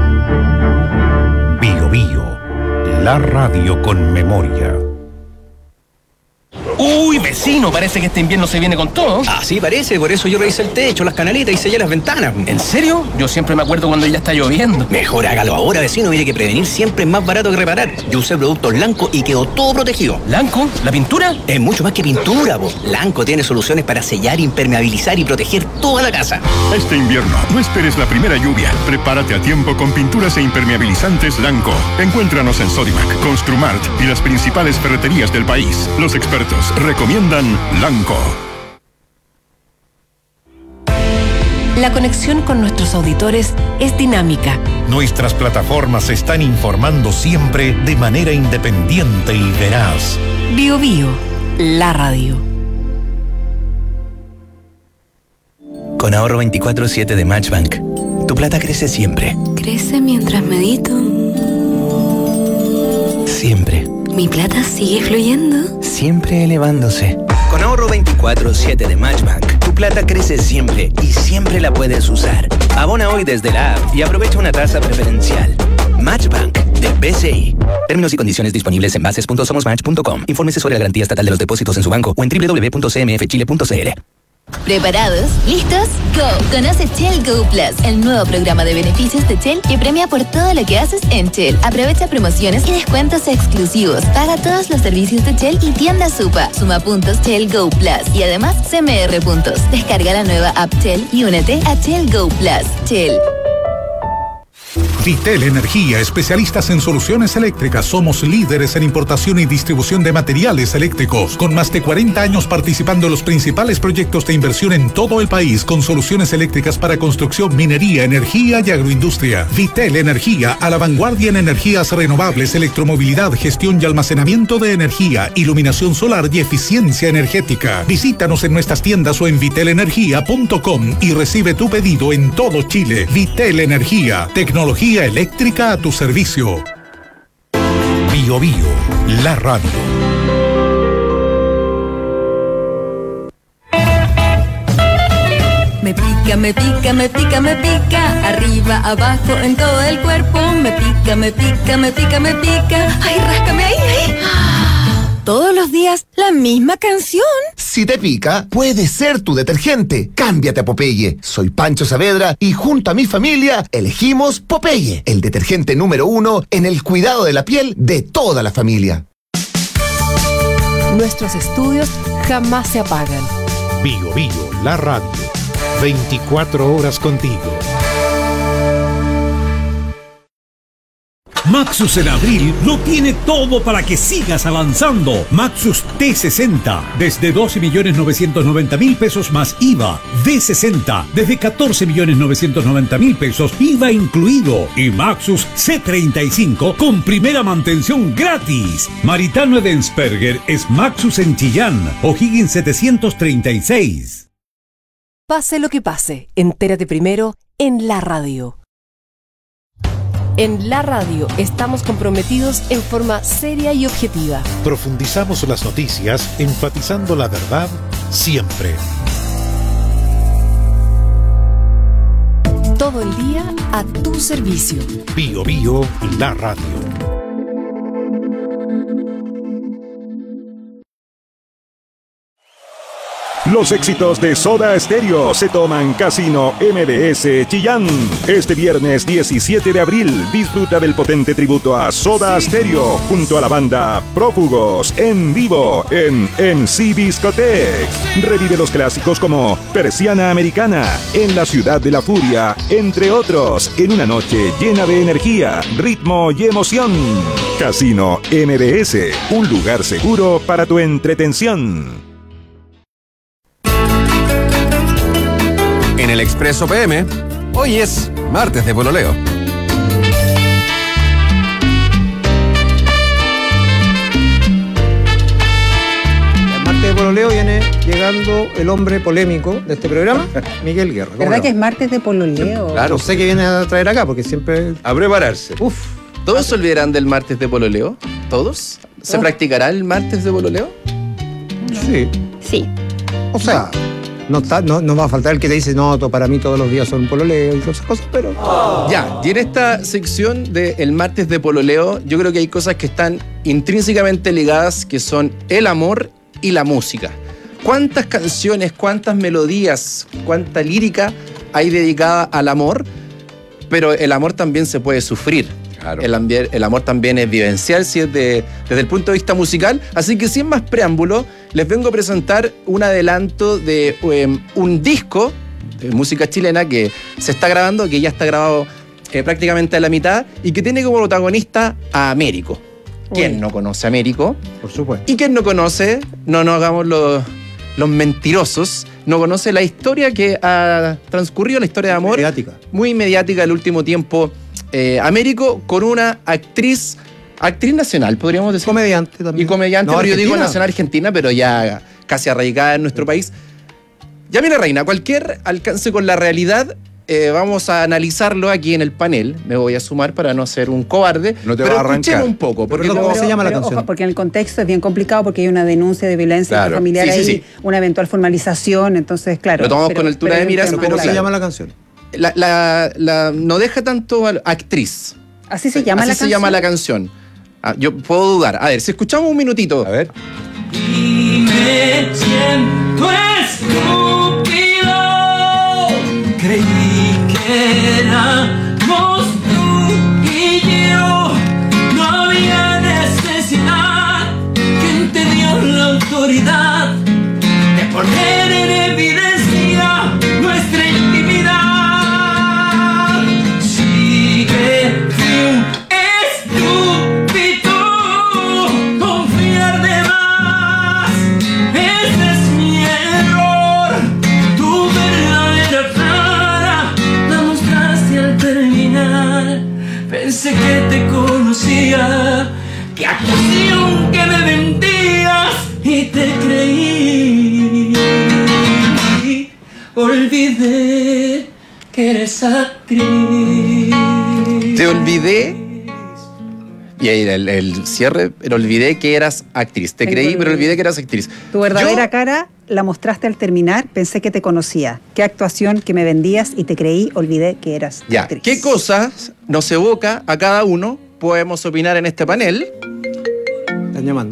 Bio Bio, la radio con memoria. Uy, vecino, parece que este invierno se viene con todo. Ah, sí, parece, por eso yo revisé el techo, las canaletas y sellé las ventanas. ¿En serio? Yo siempre me acuerdo cuando ya está lloviendo. Mejor hágalo ahora, vecino, mire que prevenir siempre es más barato que reparar. Yo usé productos Lanco y quedó todo protegido. ¿Lanco? ¿La pintura? Es mucho más que pintura, po. Lanco tiene soluciones para sellar, impermeabilizar y proteger toda la casa. Este invierno, no esperes la primera lluvia. Prepárate a tiempo con pinturas e impermeabilizantes Lanco. Encuéntranos en Sodimac, Construmart y las principales ferreterías del país. Los expertos recomiendan Lanco. La conexión con nuestros auditores es dinámica. Nuestras plataformas se están informando siempre de manera independiente y veraz. Bio Bio, la radio. Con ahorro veinticuatro siete de Matchbank, tu plata crece siempre. Crece mientras medito. Siempre. Mi plata sigue fluyendo. Siempre elevándose. Con ahorro veinticuatro siete de Matchbank, tu plata crece siempre y siempre la puedes usar. Abona hoy desde la app y aprovecha una tasa preferencial. Matchbank de B C I. Términos y condiciones disponibles en bases punto somos match punto com. Infórmese sobre la garantía estatal de los depósitos en su banco o en doble u doble u doble u punto c m f chile punto c l. ¿Preparados? ¿Listos? ¡Go! Conoce Shell Go Plus, el nuevo programa de beneficios de Shell que premia por todo lo que haces en Shell. Aprovecha promociones y descuentos exclusivos. Paga todos los servicios de Shell y tienda Supa. Suma puntos Shell Go Plus y además C M R puntos. Descarga la nueva app Shell y únete a Shell Go Plus. Shell. Vitel Energía, especialistas en soluciones eléctricas. Somos líderes en importación y distribución de materiales eléctricos, con más de cuarenta años participando en los principales proyectos de inversión en todo el país, con soluciones eléctricas para construcción, minería, energía y agroindustria. Vitel Energía, a la vanguardia en energías renovables, electromovilidad, gestión y almacenamiento de energía, iluminación solar y eficiencia energética. Visítanos en nuestras tiendas o en vitel energía punto com y recibe tu pedido en todo Chile. Vitel Energía, tecnología eléctrica a tu servicio. Bio Bio, la radio. Me pica, me pica, me pica, me pica. Arriba, abajo, en todo el cuerpo. Me pica, me pica, me pica, me pica. Ay, ráscame ahí, ahí. Todos los días, la misma canción. Si te pica, puede ser tu detergente. Cámbiate a Popeye. Soy Pancho Saavedra y junto a mi familia elegimos Popeye, el detergente número uno en el cuidado de la piel de toda la familia. Nuestros estudios jamás se apagan. Bio Bio, la radio. veinticuatro horas contigo. Maxus en abril lo tiene todo para que sigas avanzando. Maxus T sesenta, desde doce millones novecientos noventa mil pesos más I V A. D sesenta, desde catorce millones novecientos noventa mil pesos, I V A incluido. Y Maxus C treinta y cinco con primera mantención gratis. Maritano Edensperger es Maxus en Chillán, O'Higgins setecientos treinta y seis. Pase lo que pase, entérate primero en la radio. En la radio estamos comprometidos en forma seria y objetiva. Profundizamos las noticias, enfatizando la verdad siempre. Todo el día a tu servicio. Bio Bio, la radio. Los éxitos de Soda Stereo se toman Casino M B S Chillán. Este viernes diecisiete de abril disfruta del potente tributo a Soda Stereo junto a la banda Prófugos en vivo en M C Discotex. Revive los clásicos como Persiana Americana, En la Ciudad de la Furia, entre otros, en una noche llena de energía, ritmo y emoción. Casino M B S, un lugar seguro para tu entretención. En el Expreso P M, hoy es martes de pololeo. El martes de pololeo viene llegando el hombre polémico de este programa, Miguel Guerra. ¿Verdad que es martes de pololeo? Claro, sé que viene a traer acá porque siempre... A prepararse. Uf. ¿Todos se olvidarán del martes de pololeo? ¿Todos? ¿Se Oh. practicará el martes de pololeo? Sí. Sí. O sea, no, está, no, no va a faltar el que te dice, no, to- para mí todos los días son un pololeo y todas esas cosas, pero... Ya, y en esta sección del martes de pololeo, yo creo que hay cosas que están intrínsecamente ligadas, que son el amor y la música. ¿Cuántas canciones, cuántas melodías, cuánta lírica hay dedicada al amor? Pero el amor también se puede sufrir. Claro. El, ambier- el amor también es vivencial, si es de, desde el punto de vista musical. Así que sin más preámbulo, les vengo a presentar un adelanto de um, un disco de música chilena que se está grabando, que ya está grabado eh, prácticamente a la mitad y que tiene como protagonista a Américo. ¿Quién no conoce a Américo? Por supuesto. ¿Y quién no conoce? No nos hagamos los, los mentirosos. No conoce la historia que ha transcurrido, la historia de amor. Mediática. Muy mediática el último tiempo. Eh, Américo con una actriz, actriz nacional, podríamos decir. Comediante también. Y comediante, No, pero yo digo argentina. nacional argentina, pero ya casi arraigada en nuestro país. Ya mira, Reina, cualquier alcance con la realidad, eh, vamos a analizarlo aquí en el panel. Me voy a sumar para no ser un cobarde. No te pero va a arrancar. escuchemos un poco. Porque Pero, ¿cómo como- se llama la Pero, canción? ojo, porque en el contexto es bien complicado porque hay una denuncia de violencia Claro. familiar Sí, sí, ahí, sí. una eventual formalización, entonces claro. Lo tomamos pero- con altura pero de hay un miras, tema, pero ¿Cómo se claro. llama la canción? La, la- la- no deja tanto a la actriz. Así se llama Así la se canción. llama la canción. Ah, yo puedo dudar. A ver, si escuchamos un minutito. A ver. Y me siento estúpido. Creí que éramos tú y yo. No había necesidad. ¿Quién te dio la autoridad de poner en evidencia nuestra intimidad? Sigue, fui un estúpido. Confiar de más, ese es mi error. Tu verdadera cara la mostraste al terminar. Pensé que te conocía, que actuación que me vendías y te creí. Olvidé que eres actriz. Te olvidé. Y ahí el, el cierre, pero olvidé que eras actriz. Te Tengo creí, el- pero olvidé que eras actriz. Tu verdadera Yo- cara la mostraste al terminar, pensé que te conocía. Qué actuación que me vendías y te creí, olvidé que eras Ya, actriz. ¿qué cosas nos evoca a cada uno? Podemos opinar en este panel. Están llamando.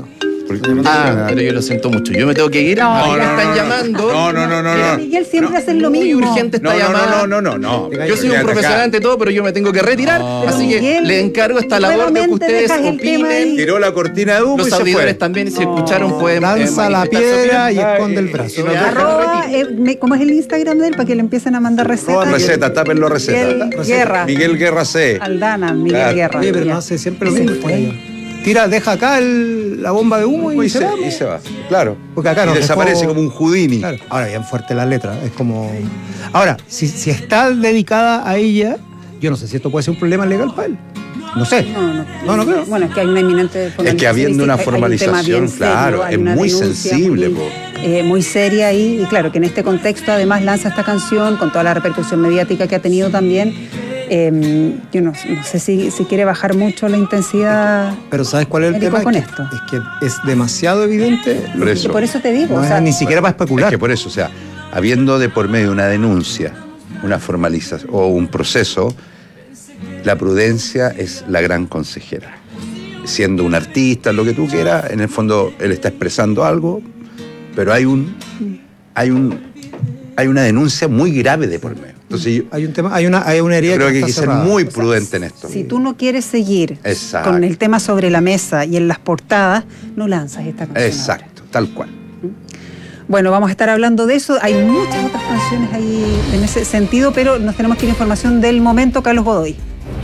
Ah, pero yo lo siento mucho. Yo me tengo que ir. No, No, ya. me están llamando. No, no, no, no, Pero no. Miguel siempre hace lo Muy mismo. urgente esta No, no, llamada. no, no, no, no. Yo soy un Fíjate profesional acá. ante todo, pero yo me tengo que retirar. Así que Miguel, le encargo esta labor de que nuevamente ustedes dejas el tema ahí. opinen. Tiró la cortina de humo y Los se auditores fue. también, si escucharon, pueden eh, Lanza la manifestar su piedra opinión. y esconde el brazo. Y nos dejan Arroba, retirar. eh, me- ¿cómo es el Instagram de él? Para que le empiecen a mandar recetas. Roban receta, tápenlo receta. Miguel Guerra. Miguel Guerra C. Aldana, Miguel Claro. Guerra. Oye, pero Ya. no hace siempre lo Se mismo. fue. Tira, deja acá el- la bomba de humo y, Y se se, va. y se va, claro. Porque acá Y nos desaparece dejó- como un Houdini. Claro. Ahora, bien fuerte la letra. Es como. Ahora, si, si está dedicada a ella, yo no sé si esto puede ser un problema legal para él. No sé. No, no, No, no creo. Bueno, es que hay una inminente formalización. Es que habiendo y una sí, hay- hay un tema formalización, bien serio, claro, hay es una muy denuncia sensible, muy, po. eh, muy seria ahí. Y claro, que en este contexto además lanza esta canción con toda la repercusión mediática que ha tenido también. Eh, yo no, no sé si, si quiere bajar mucho la intensidad. Pero ¿sabes cuál es el Érico, tema? con es, que, esto. es que es demasiado evidente. Por Que eso. por eso te digo. No o sea, es ni siquiera para especular. Es que por eso, o sea, habiendo de por medio una denuncia, una formalización o un proceso, la prudencia es la gran consejera. Siendo un artista, lo que tú quieras, en el fondo él está expresando algo, pero hay un, hay un, hay una denuncia muy grave de por medio. Entonces yo Hay un tema, hay una, hay una herida creo que hay está que ser cerrada. muy prudente en esto. si tú no quieres seguir Exacto. con el tema sobre la mesa y en las portadas, no lanzas esta canción. Exacto, tal cual. Bueno, vamos a estar hablando de eso. Hay muchas otras canciones ahí en ese sentido, pero nos tenemos que ir a información del momento. Carlos Godoy.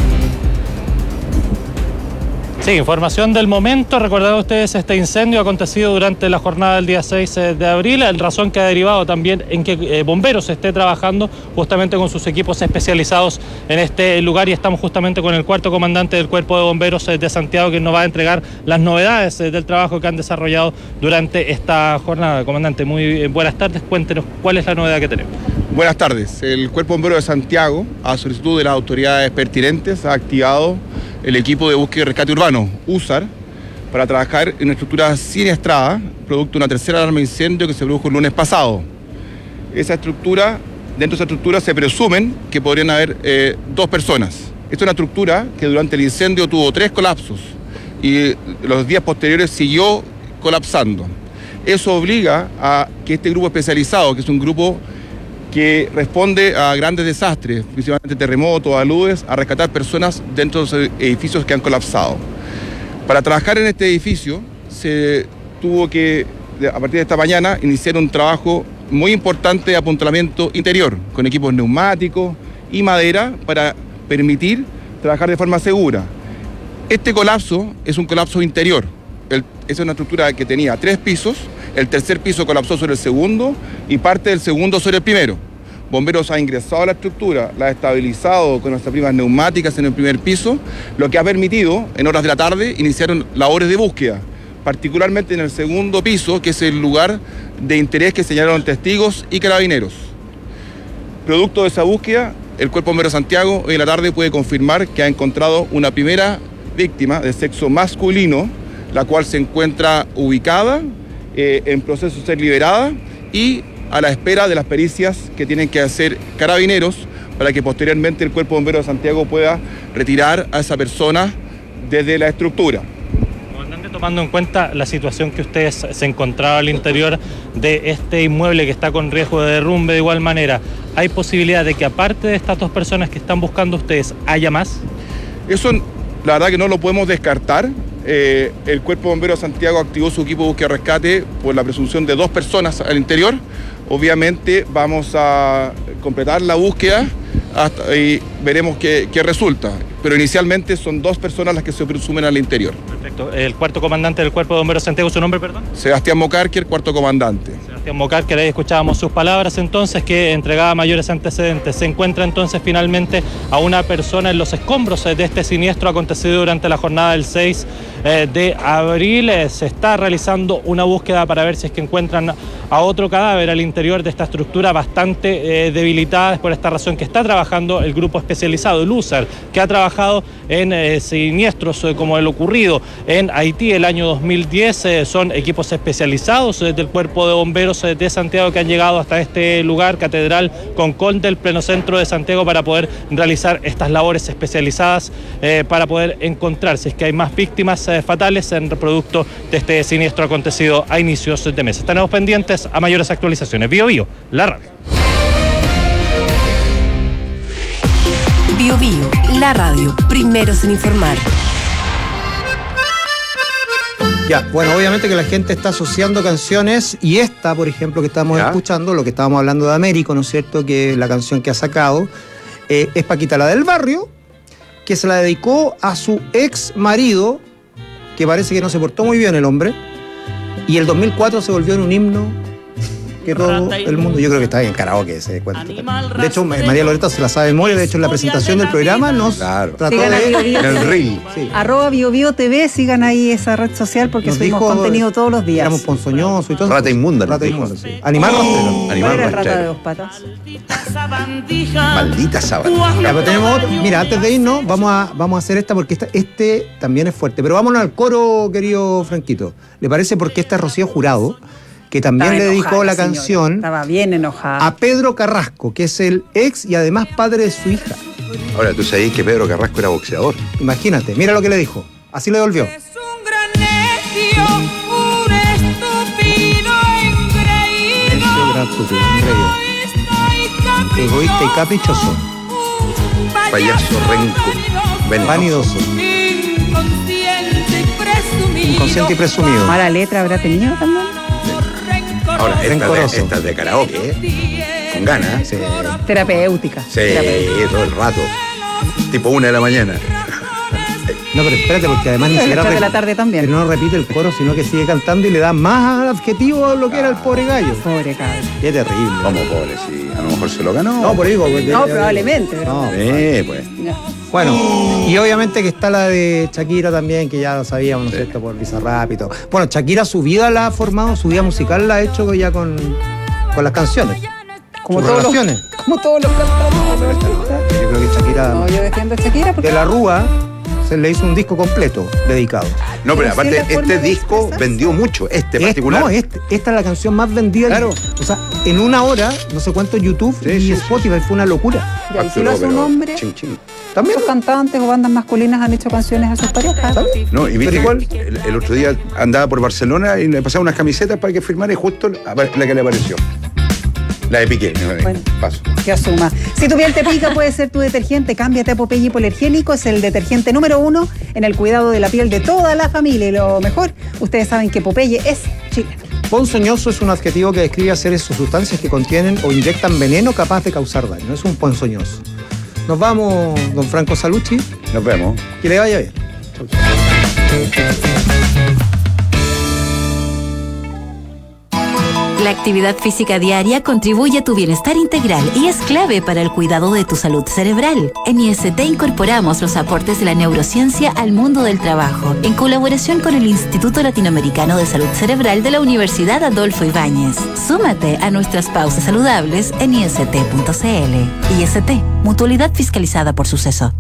Sí, información del momento. Recordarán ustedes este incendio acontecido durante la jornada del día seis de abril, el razón que ha derivado también en que eh, bomberos esté trabajando justamente con sus equipos especializados en este lugar, y estamos justamente con el cuarto comandante del Cuerpo de Bomberos eh, de Santiago, que nos va a entregar las novedades eh, del trabajo que han desarrollado durante esta jornada. Comandante, muy eh, buenas tardes. Cuéntenos cuál es la novedad que tenemos. Buenas tardes. El Cuerpo Bombero de Santiago, a solicitud de las autoridades pertinentes, ha activado el equipo de búsqueda y rescate urbano, U S A R, para trabajar en una estructura siniestrada, producto de una tercera alarma de incendio que se produjo el lunes pasado. Esa estructura, dentro de esa estructura se presumen que podrían haber eh, dos personas. Esta es una estructura que durante el incendio tuvo tres colapsos y los días posteriores siguió colapsando. Eso obliga a que este grupo especializado, que es un grupo que responde a grandes desastres, principalmente terremotos, aludes, a rescatar personas dentro de los edificios que han colapsado. Para trabajar en este edificio se tuvo que, a partir de esta mañana, iniciar un trabajo muy importante de apuntalamiento interior, con equipos neumáticos y madera para permitir trabajar de forma segura. Este colapso es un colapso interior. El, es una estructura que tenía tres pisos, el tercer piso colapsó sobre el segundo y parte del segundo sobre el primero. Bomberos ha ingresado a la estructura, la ha estabilizado con nuestras primas neumáticas en el primer piso, lo que ha permitido, en horas de la tarde, iniciar labores de búsqueda, particularmente en el segundo piso, que es el lugar de interés que señalaron testigos y carabineros. Producto de esa búsqueda, el Cuerpo Bombero de Santiago hoy en la tarde puede confirmar que ha encontrado una primera víctima de sexo masculino, la cual se encuentra ubicada, eh, en proceso de ser liberada y a la espera de las pericias que tienen que hacer carabineros para que posteriormente el Cuerpo Bombero de Santiago pueda retirar a esa persona desde la estructura. Comandante, tomando en cuenta la situación que ustedes se encontraban al interior de este inmueble que está con riesgo de derrumbe de igual manera, ¿hay posibilidad de que aparte de estas dos personas que están buscando ustedes, haya más? Eso la verdad que no lo podemos descartar. Eh, el Cuerpo Bombero de Santiago activó su equipo de búsqueda y rescate por la presunción de dos personas al interior. Obviamente vamos a completar la búsqueda hasta, y veremos qué, qué resulta. Pero inicialmente son dos personas las que se presumen al interior. Perfecto. El cuarto comandante del Cuerpo de Bomberos de Santiago, ¿su nombre, perdón? Sebastián Mocarque, el cuarto comandante. Sebastián Mocarque, ahí escuchábamos sus palabras entonces, que entregaba mayores antecedentes. Se encuentra entonces finalmente a una persona en los escombros de este siniestro acontecido durante la jornada del seis de abril. Se está realizando una búsqueda para ver si es que encuentran a otro cadáver al interior de esta estructura bastante eh, debilitada. Es por esta razón que está trabajando el grupo especializado, el U S A R, que ha trabajado en eh, siniestros eh, como el ocurrido en Haití el año dos mil diez. Eh, son equipos especializados eh, del Cuerpo de Bomberos eh, de Santiago que han llegado hasta este lugar, Catedral Concón del pleno centro de Santiago, para poder realizar estas labores especializadas, eh, para poder encontrar si es que hay más víctimas eh, fatales en producto de este siniestro acontecido a inicios de mes. Estaremos pendientes a mayores actualizaciones. Bio Bio, la radio. Bio Bio, la radio, primeros en informar. Ya, bueno, obviamente que la gente está asociando canciones y esta, por ejemplo, que estamos ¿Ya? escuchando, lo que estábamos hablando de Américo, ¿no es cierto? Que la canción que ha sacado eh, es Paquita, la del barrio, que se la dedicó a su ex marido, que parece que no se portó muy bien el hombre, y el dos mil cuatro se volvió en un himno que todo el mundo, yo creo que está en karaoke ese cuento. De hecho, María Loreta se la sabe de memoria, de hecho en la presentación del programa nos claro. trató sigan de... Bio Bio, el reel. Sí. Arroba Bio Bio T V, sigan ahí esa red social porque nos subimos dijo, contenido todos los días. Éramos ponzoñosos y todo. Rata inmunda. Rata inmunda, sí. Animal rastrero. Animal rastrero. rastrero. Rata de dos patas. Maldita sábana. Ya, pero tenemos otro. Mira, antes de irnos, vamos a, vamos a hacer esta porque esta, este también es fuerte. Pero vámonos al coro, querido Franquito. ¿Le parece? Porque esta es Rocío Jurado, que también le dedicó la señora. canción Estaba bien enojada. a Pedro Carrasco, que es el ex y además padre de su hija. Ahora, tú sabías que Pedro Carrasco era boxeador. Imagínate, mira lo que le dijo. Así le devolvió. Es un gran necio, un estúpido engreído. Necio, gran estúpido, engreído. Egoísta y caprichoso. Payaso renco. Vanidoso. Inconsciente y presumido. Inconsciente y presumido. ¿Mala letra habrá tenido también? Ahora, esta de, esta es de karaoke, ¿eh? Con ganas. Sí. Terapéutica. Sí, Terapéutica. todo el rato. Tipo una de la mañana. No, pero espérate, porque además ni A las siquiera tres de la rep- tarde también. pero no repite el coro, sino que sigue cantando y le da más adjetivo a lo que era el pobre gallo. Pobre gallo. Qué terrible. Como pobre, sí. A lo mejor se lo ganó. No, por ahí digo. porque- No, probablemente. pero- No. Sí, pues. Ya. Bueno, y obviamente que está la de Shakira también, que ya lo sabíamos, ¿no es cierto? Por Bizarrap y todo. Bueno, Shakira su vida la ha formado, su vida musical la ha hecho ya con, con las canciones. Como sus todos, los, relaciones. como todos los cantantes. Yo creo que Shakira, No, yo defiendo a Shakira porque de la Rúa, se le hizo un disco completo dedicado. No, pero Pero aparte, sí es la forma este de disco expresarse. vendió mucho, este Es- particular. no, este, esta es la canción más vendida. Claro. O sea, en una hora, no sé cuánto YouTube Sí, y sí, Spotify fue una locura. ya, y si lo hace un pero hombre, chin, chin. También. muchos cantantes o bandas masculinas han hecho canciones a sus parejas. No, y viste Pero igual- que el, el otro día andaba por Barcelona y le pasaba unas camisetas para que firmara y justo la la que le apareció. La de Piqué. Bueno. Paso. Que asuma. Si tu piel te pica, puede ser tu detergente. Cámbiate a Popeye Hipoalergénico. Es el detergente número uno en el cuidado de la piel de toda la familia. Y lo mejor, ustedes saben que Popeye es chileno. Ponzoñoso es un adjetivo que describe a seres o sustancias que contienen o inyectan veneno capaz de causar daño. Es un ponzoñoso. Nos vamos, don Franco Salucci. Nos vemos. Que le vaya bien. Chau, chau. La actividad física diaria contribuye a tu bienestar integral y es clave para el cuidado de tu salud cerebral. En I S T incorporamos los aportes de la neurociencia al mundo del trabajo, en colaboración con el Instituto Latinoamericano de Salud Cerebral de la Universidad Adolfo Ibáñez. Súmate a nuestras pausas saludables en I S T punto C L. I S T, mutualidad fiscalizada por Suceso.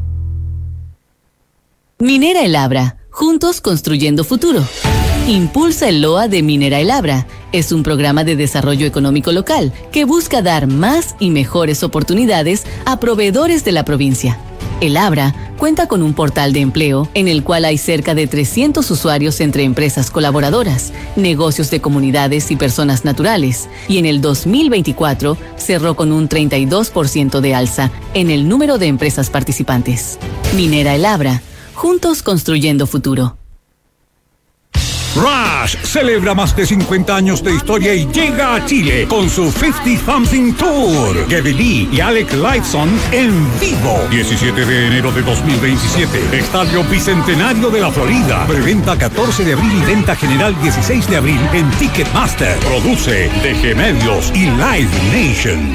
Minera El Abra, juntos construyendo futuro. Impulsa el L O A de Minera El Abra. Es un programa de desarrollo económico local que busca dar más y mejores oportunidades a proveedores de la provincia. El Abra cuenta con un portal de empleo en el cual hay cerca de trescientos usuarios entre empresas colaboradoras, negocios de comunidades y personas naturales, y en el dos mil veinticuatro cerró con un treinta y dos por ciento de alza en el número de empresas participantes. Minera El Abra, juntos construyendo futuro. Rush celebra más de cincuenta años de historia y llega a Chile con su cincuenta Something Tour. Gabby Lee y Alec Lifeson en vivo. diecisiete de enero de dos mil veintisiete. Estadio Bicentenario de la Florida. Preventa catorce de abril y venta general dieciséis de abril en Ticketmaster. Produce D G Medios y Live Nation.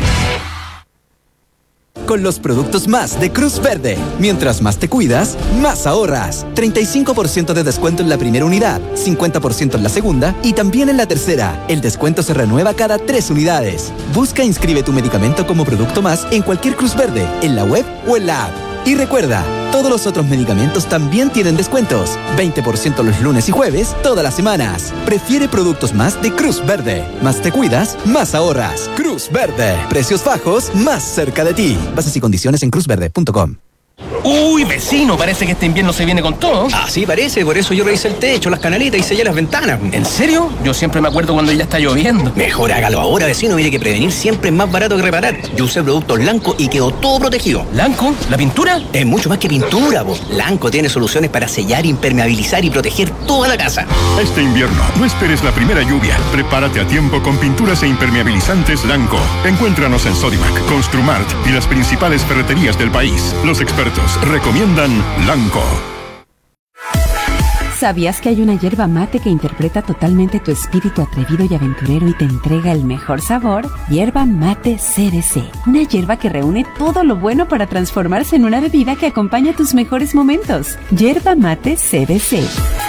Con los productos más de Cruz Verde. Mientras más te cuidas, más ahorras. treinta y cinco por ciento de descuento en la primera unidad, cincuenta por ciento en la segunda y también en la tercera. El descuento se renueva cada tres unidades. Busca e inscribe tu medicamento como producto más en cualquier Cruz Verde, en la web o en la app. Y recuerda, todos los otros medicamentos también tienen descuentos. veinte por ciento los lunes y jueves, todas las semanas. Prefiere productos más de Cruz Verde. Más te cuidas, más ahorras. Cruz Verde. Precios bajos, más cerca de ti. Bases y condiciones en cruz verde punto com. Uy, vecino, parece que este invierno se viene con todo. Así parece, por eso yo revisé el techo, las canaletas y sellé las ventanas. ¿En serio? Yo siempre me acuerdo cuando ya está lloviendo. Mejor hágalo ahora, vecino. Mire que prevenir siempre es más barato que reparar. Yo usé productos Lanco y quedó todo protegido. ¿Lanco? ¿La pintura? Es mucho más que pintura, vos. Lanco tiene soluciones para sellar, impermeabilizar y proteger toda la casa. Este invierno, no esperes la primera lluvia. Prepárate a tiempo con pinturas e impermeabilizantes Lanco. Encuéntranos en Sodimac, Construmart y las principales ferreterías del país. Los expertos recomiendan Lanco. ¿Sabías que hay una yerba mate que interpreta totalmente tu espíritu atrevido y aventurero y te entrega el mejor sabor? Yerba Mate C B C. Una yerba que reúne todo lo bueno para transformarse en una bebida que acompaña tus mejores momentos. Yerba Mate C B C.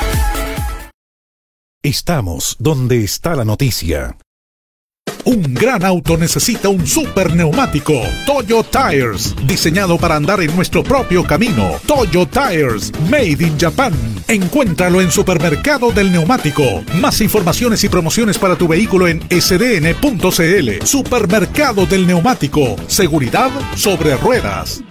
Estamos donde está la noticia. Un gran auto necesita un super neumático. Toyo Tires, diseñado para andar en nuestro propio camino. Toyo Tires, made in Japan. Encuéntralo en Supermercado del Neumático. Más informaciones y promociones para tu vehículo en s d n punto c l. Supermercado del Neumático. Seguridad sobre ruedas.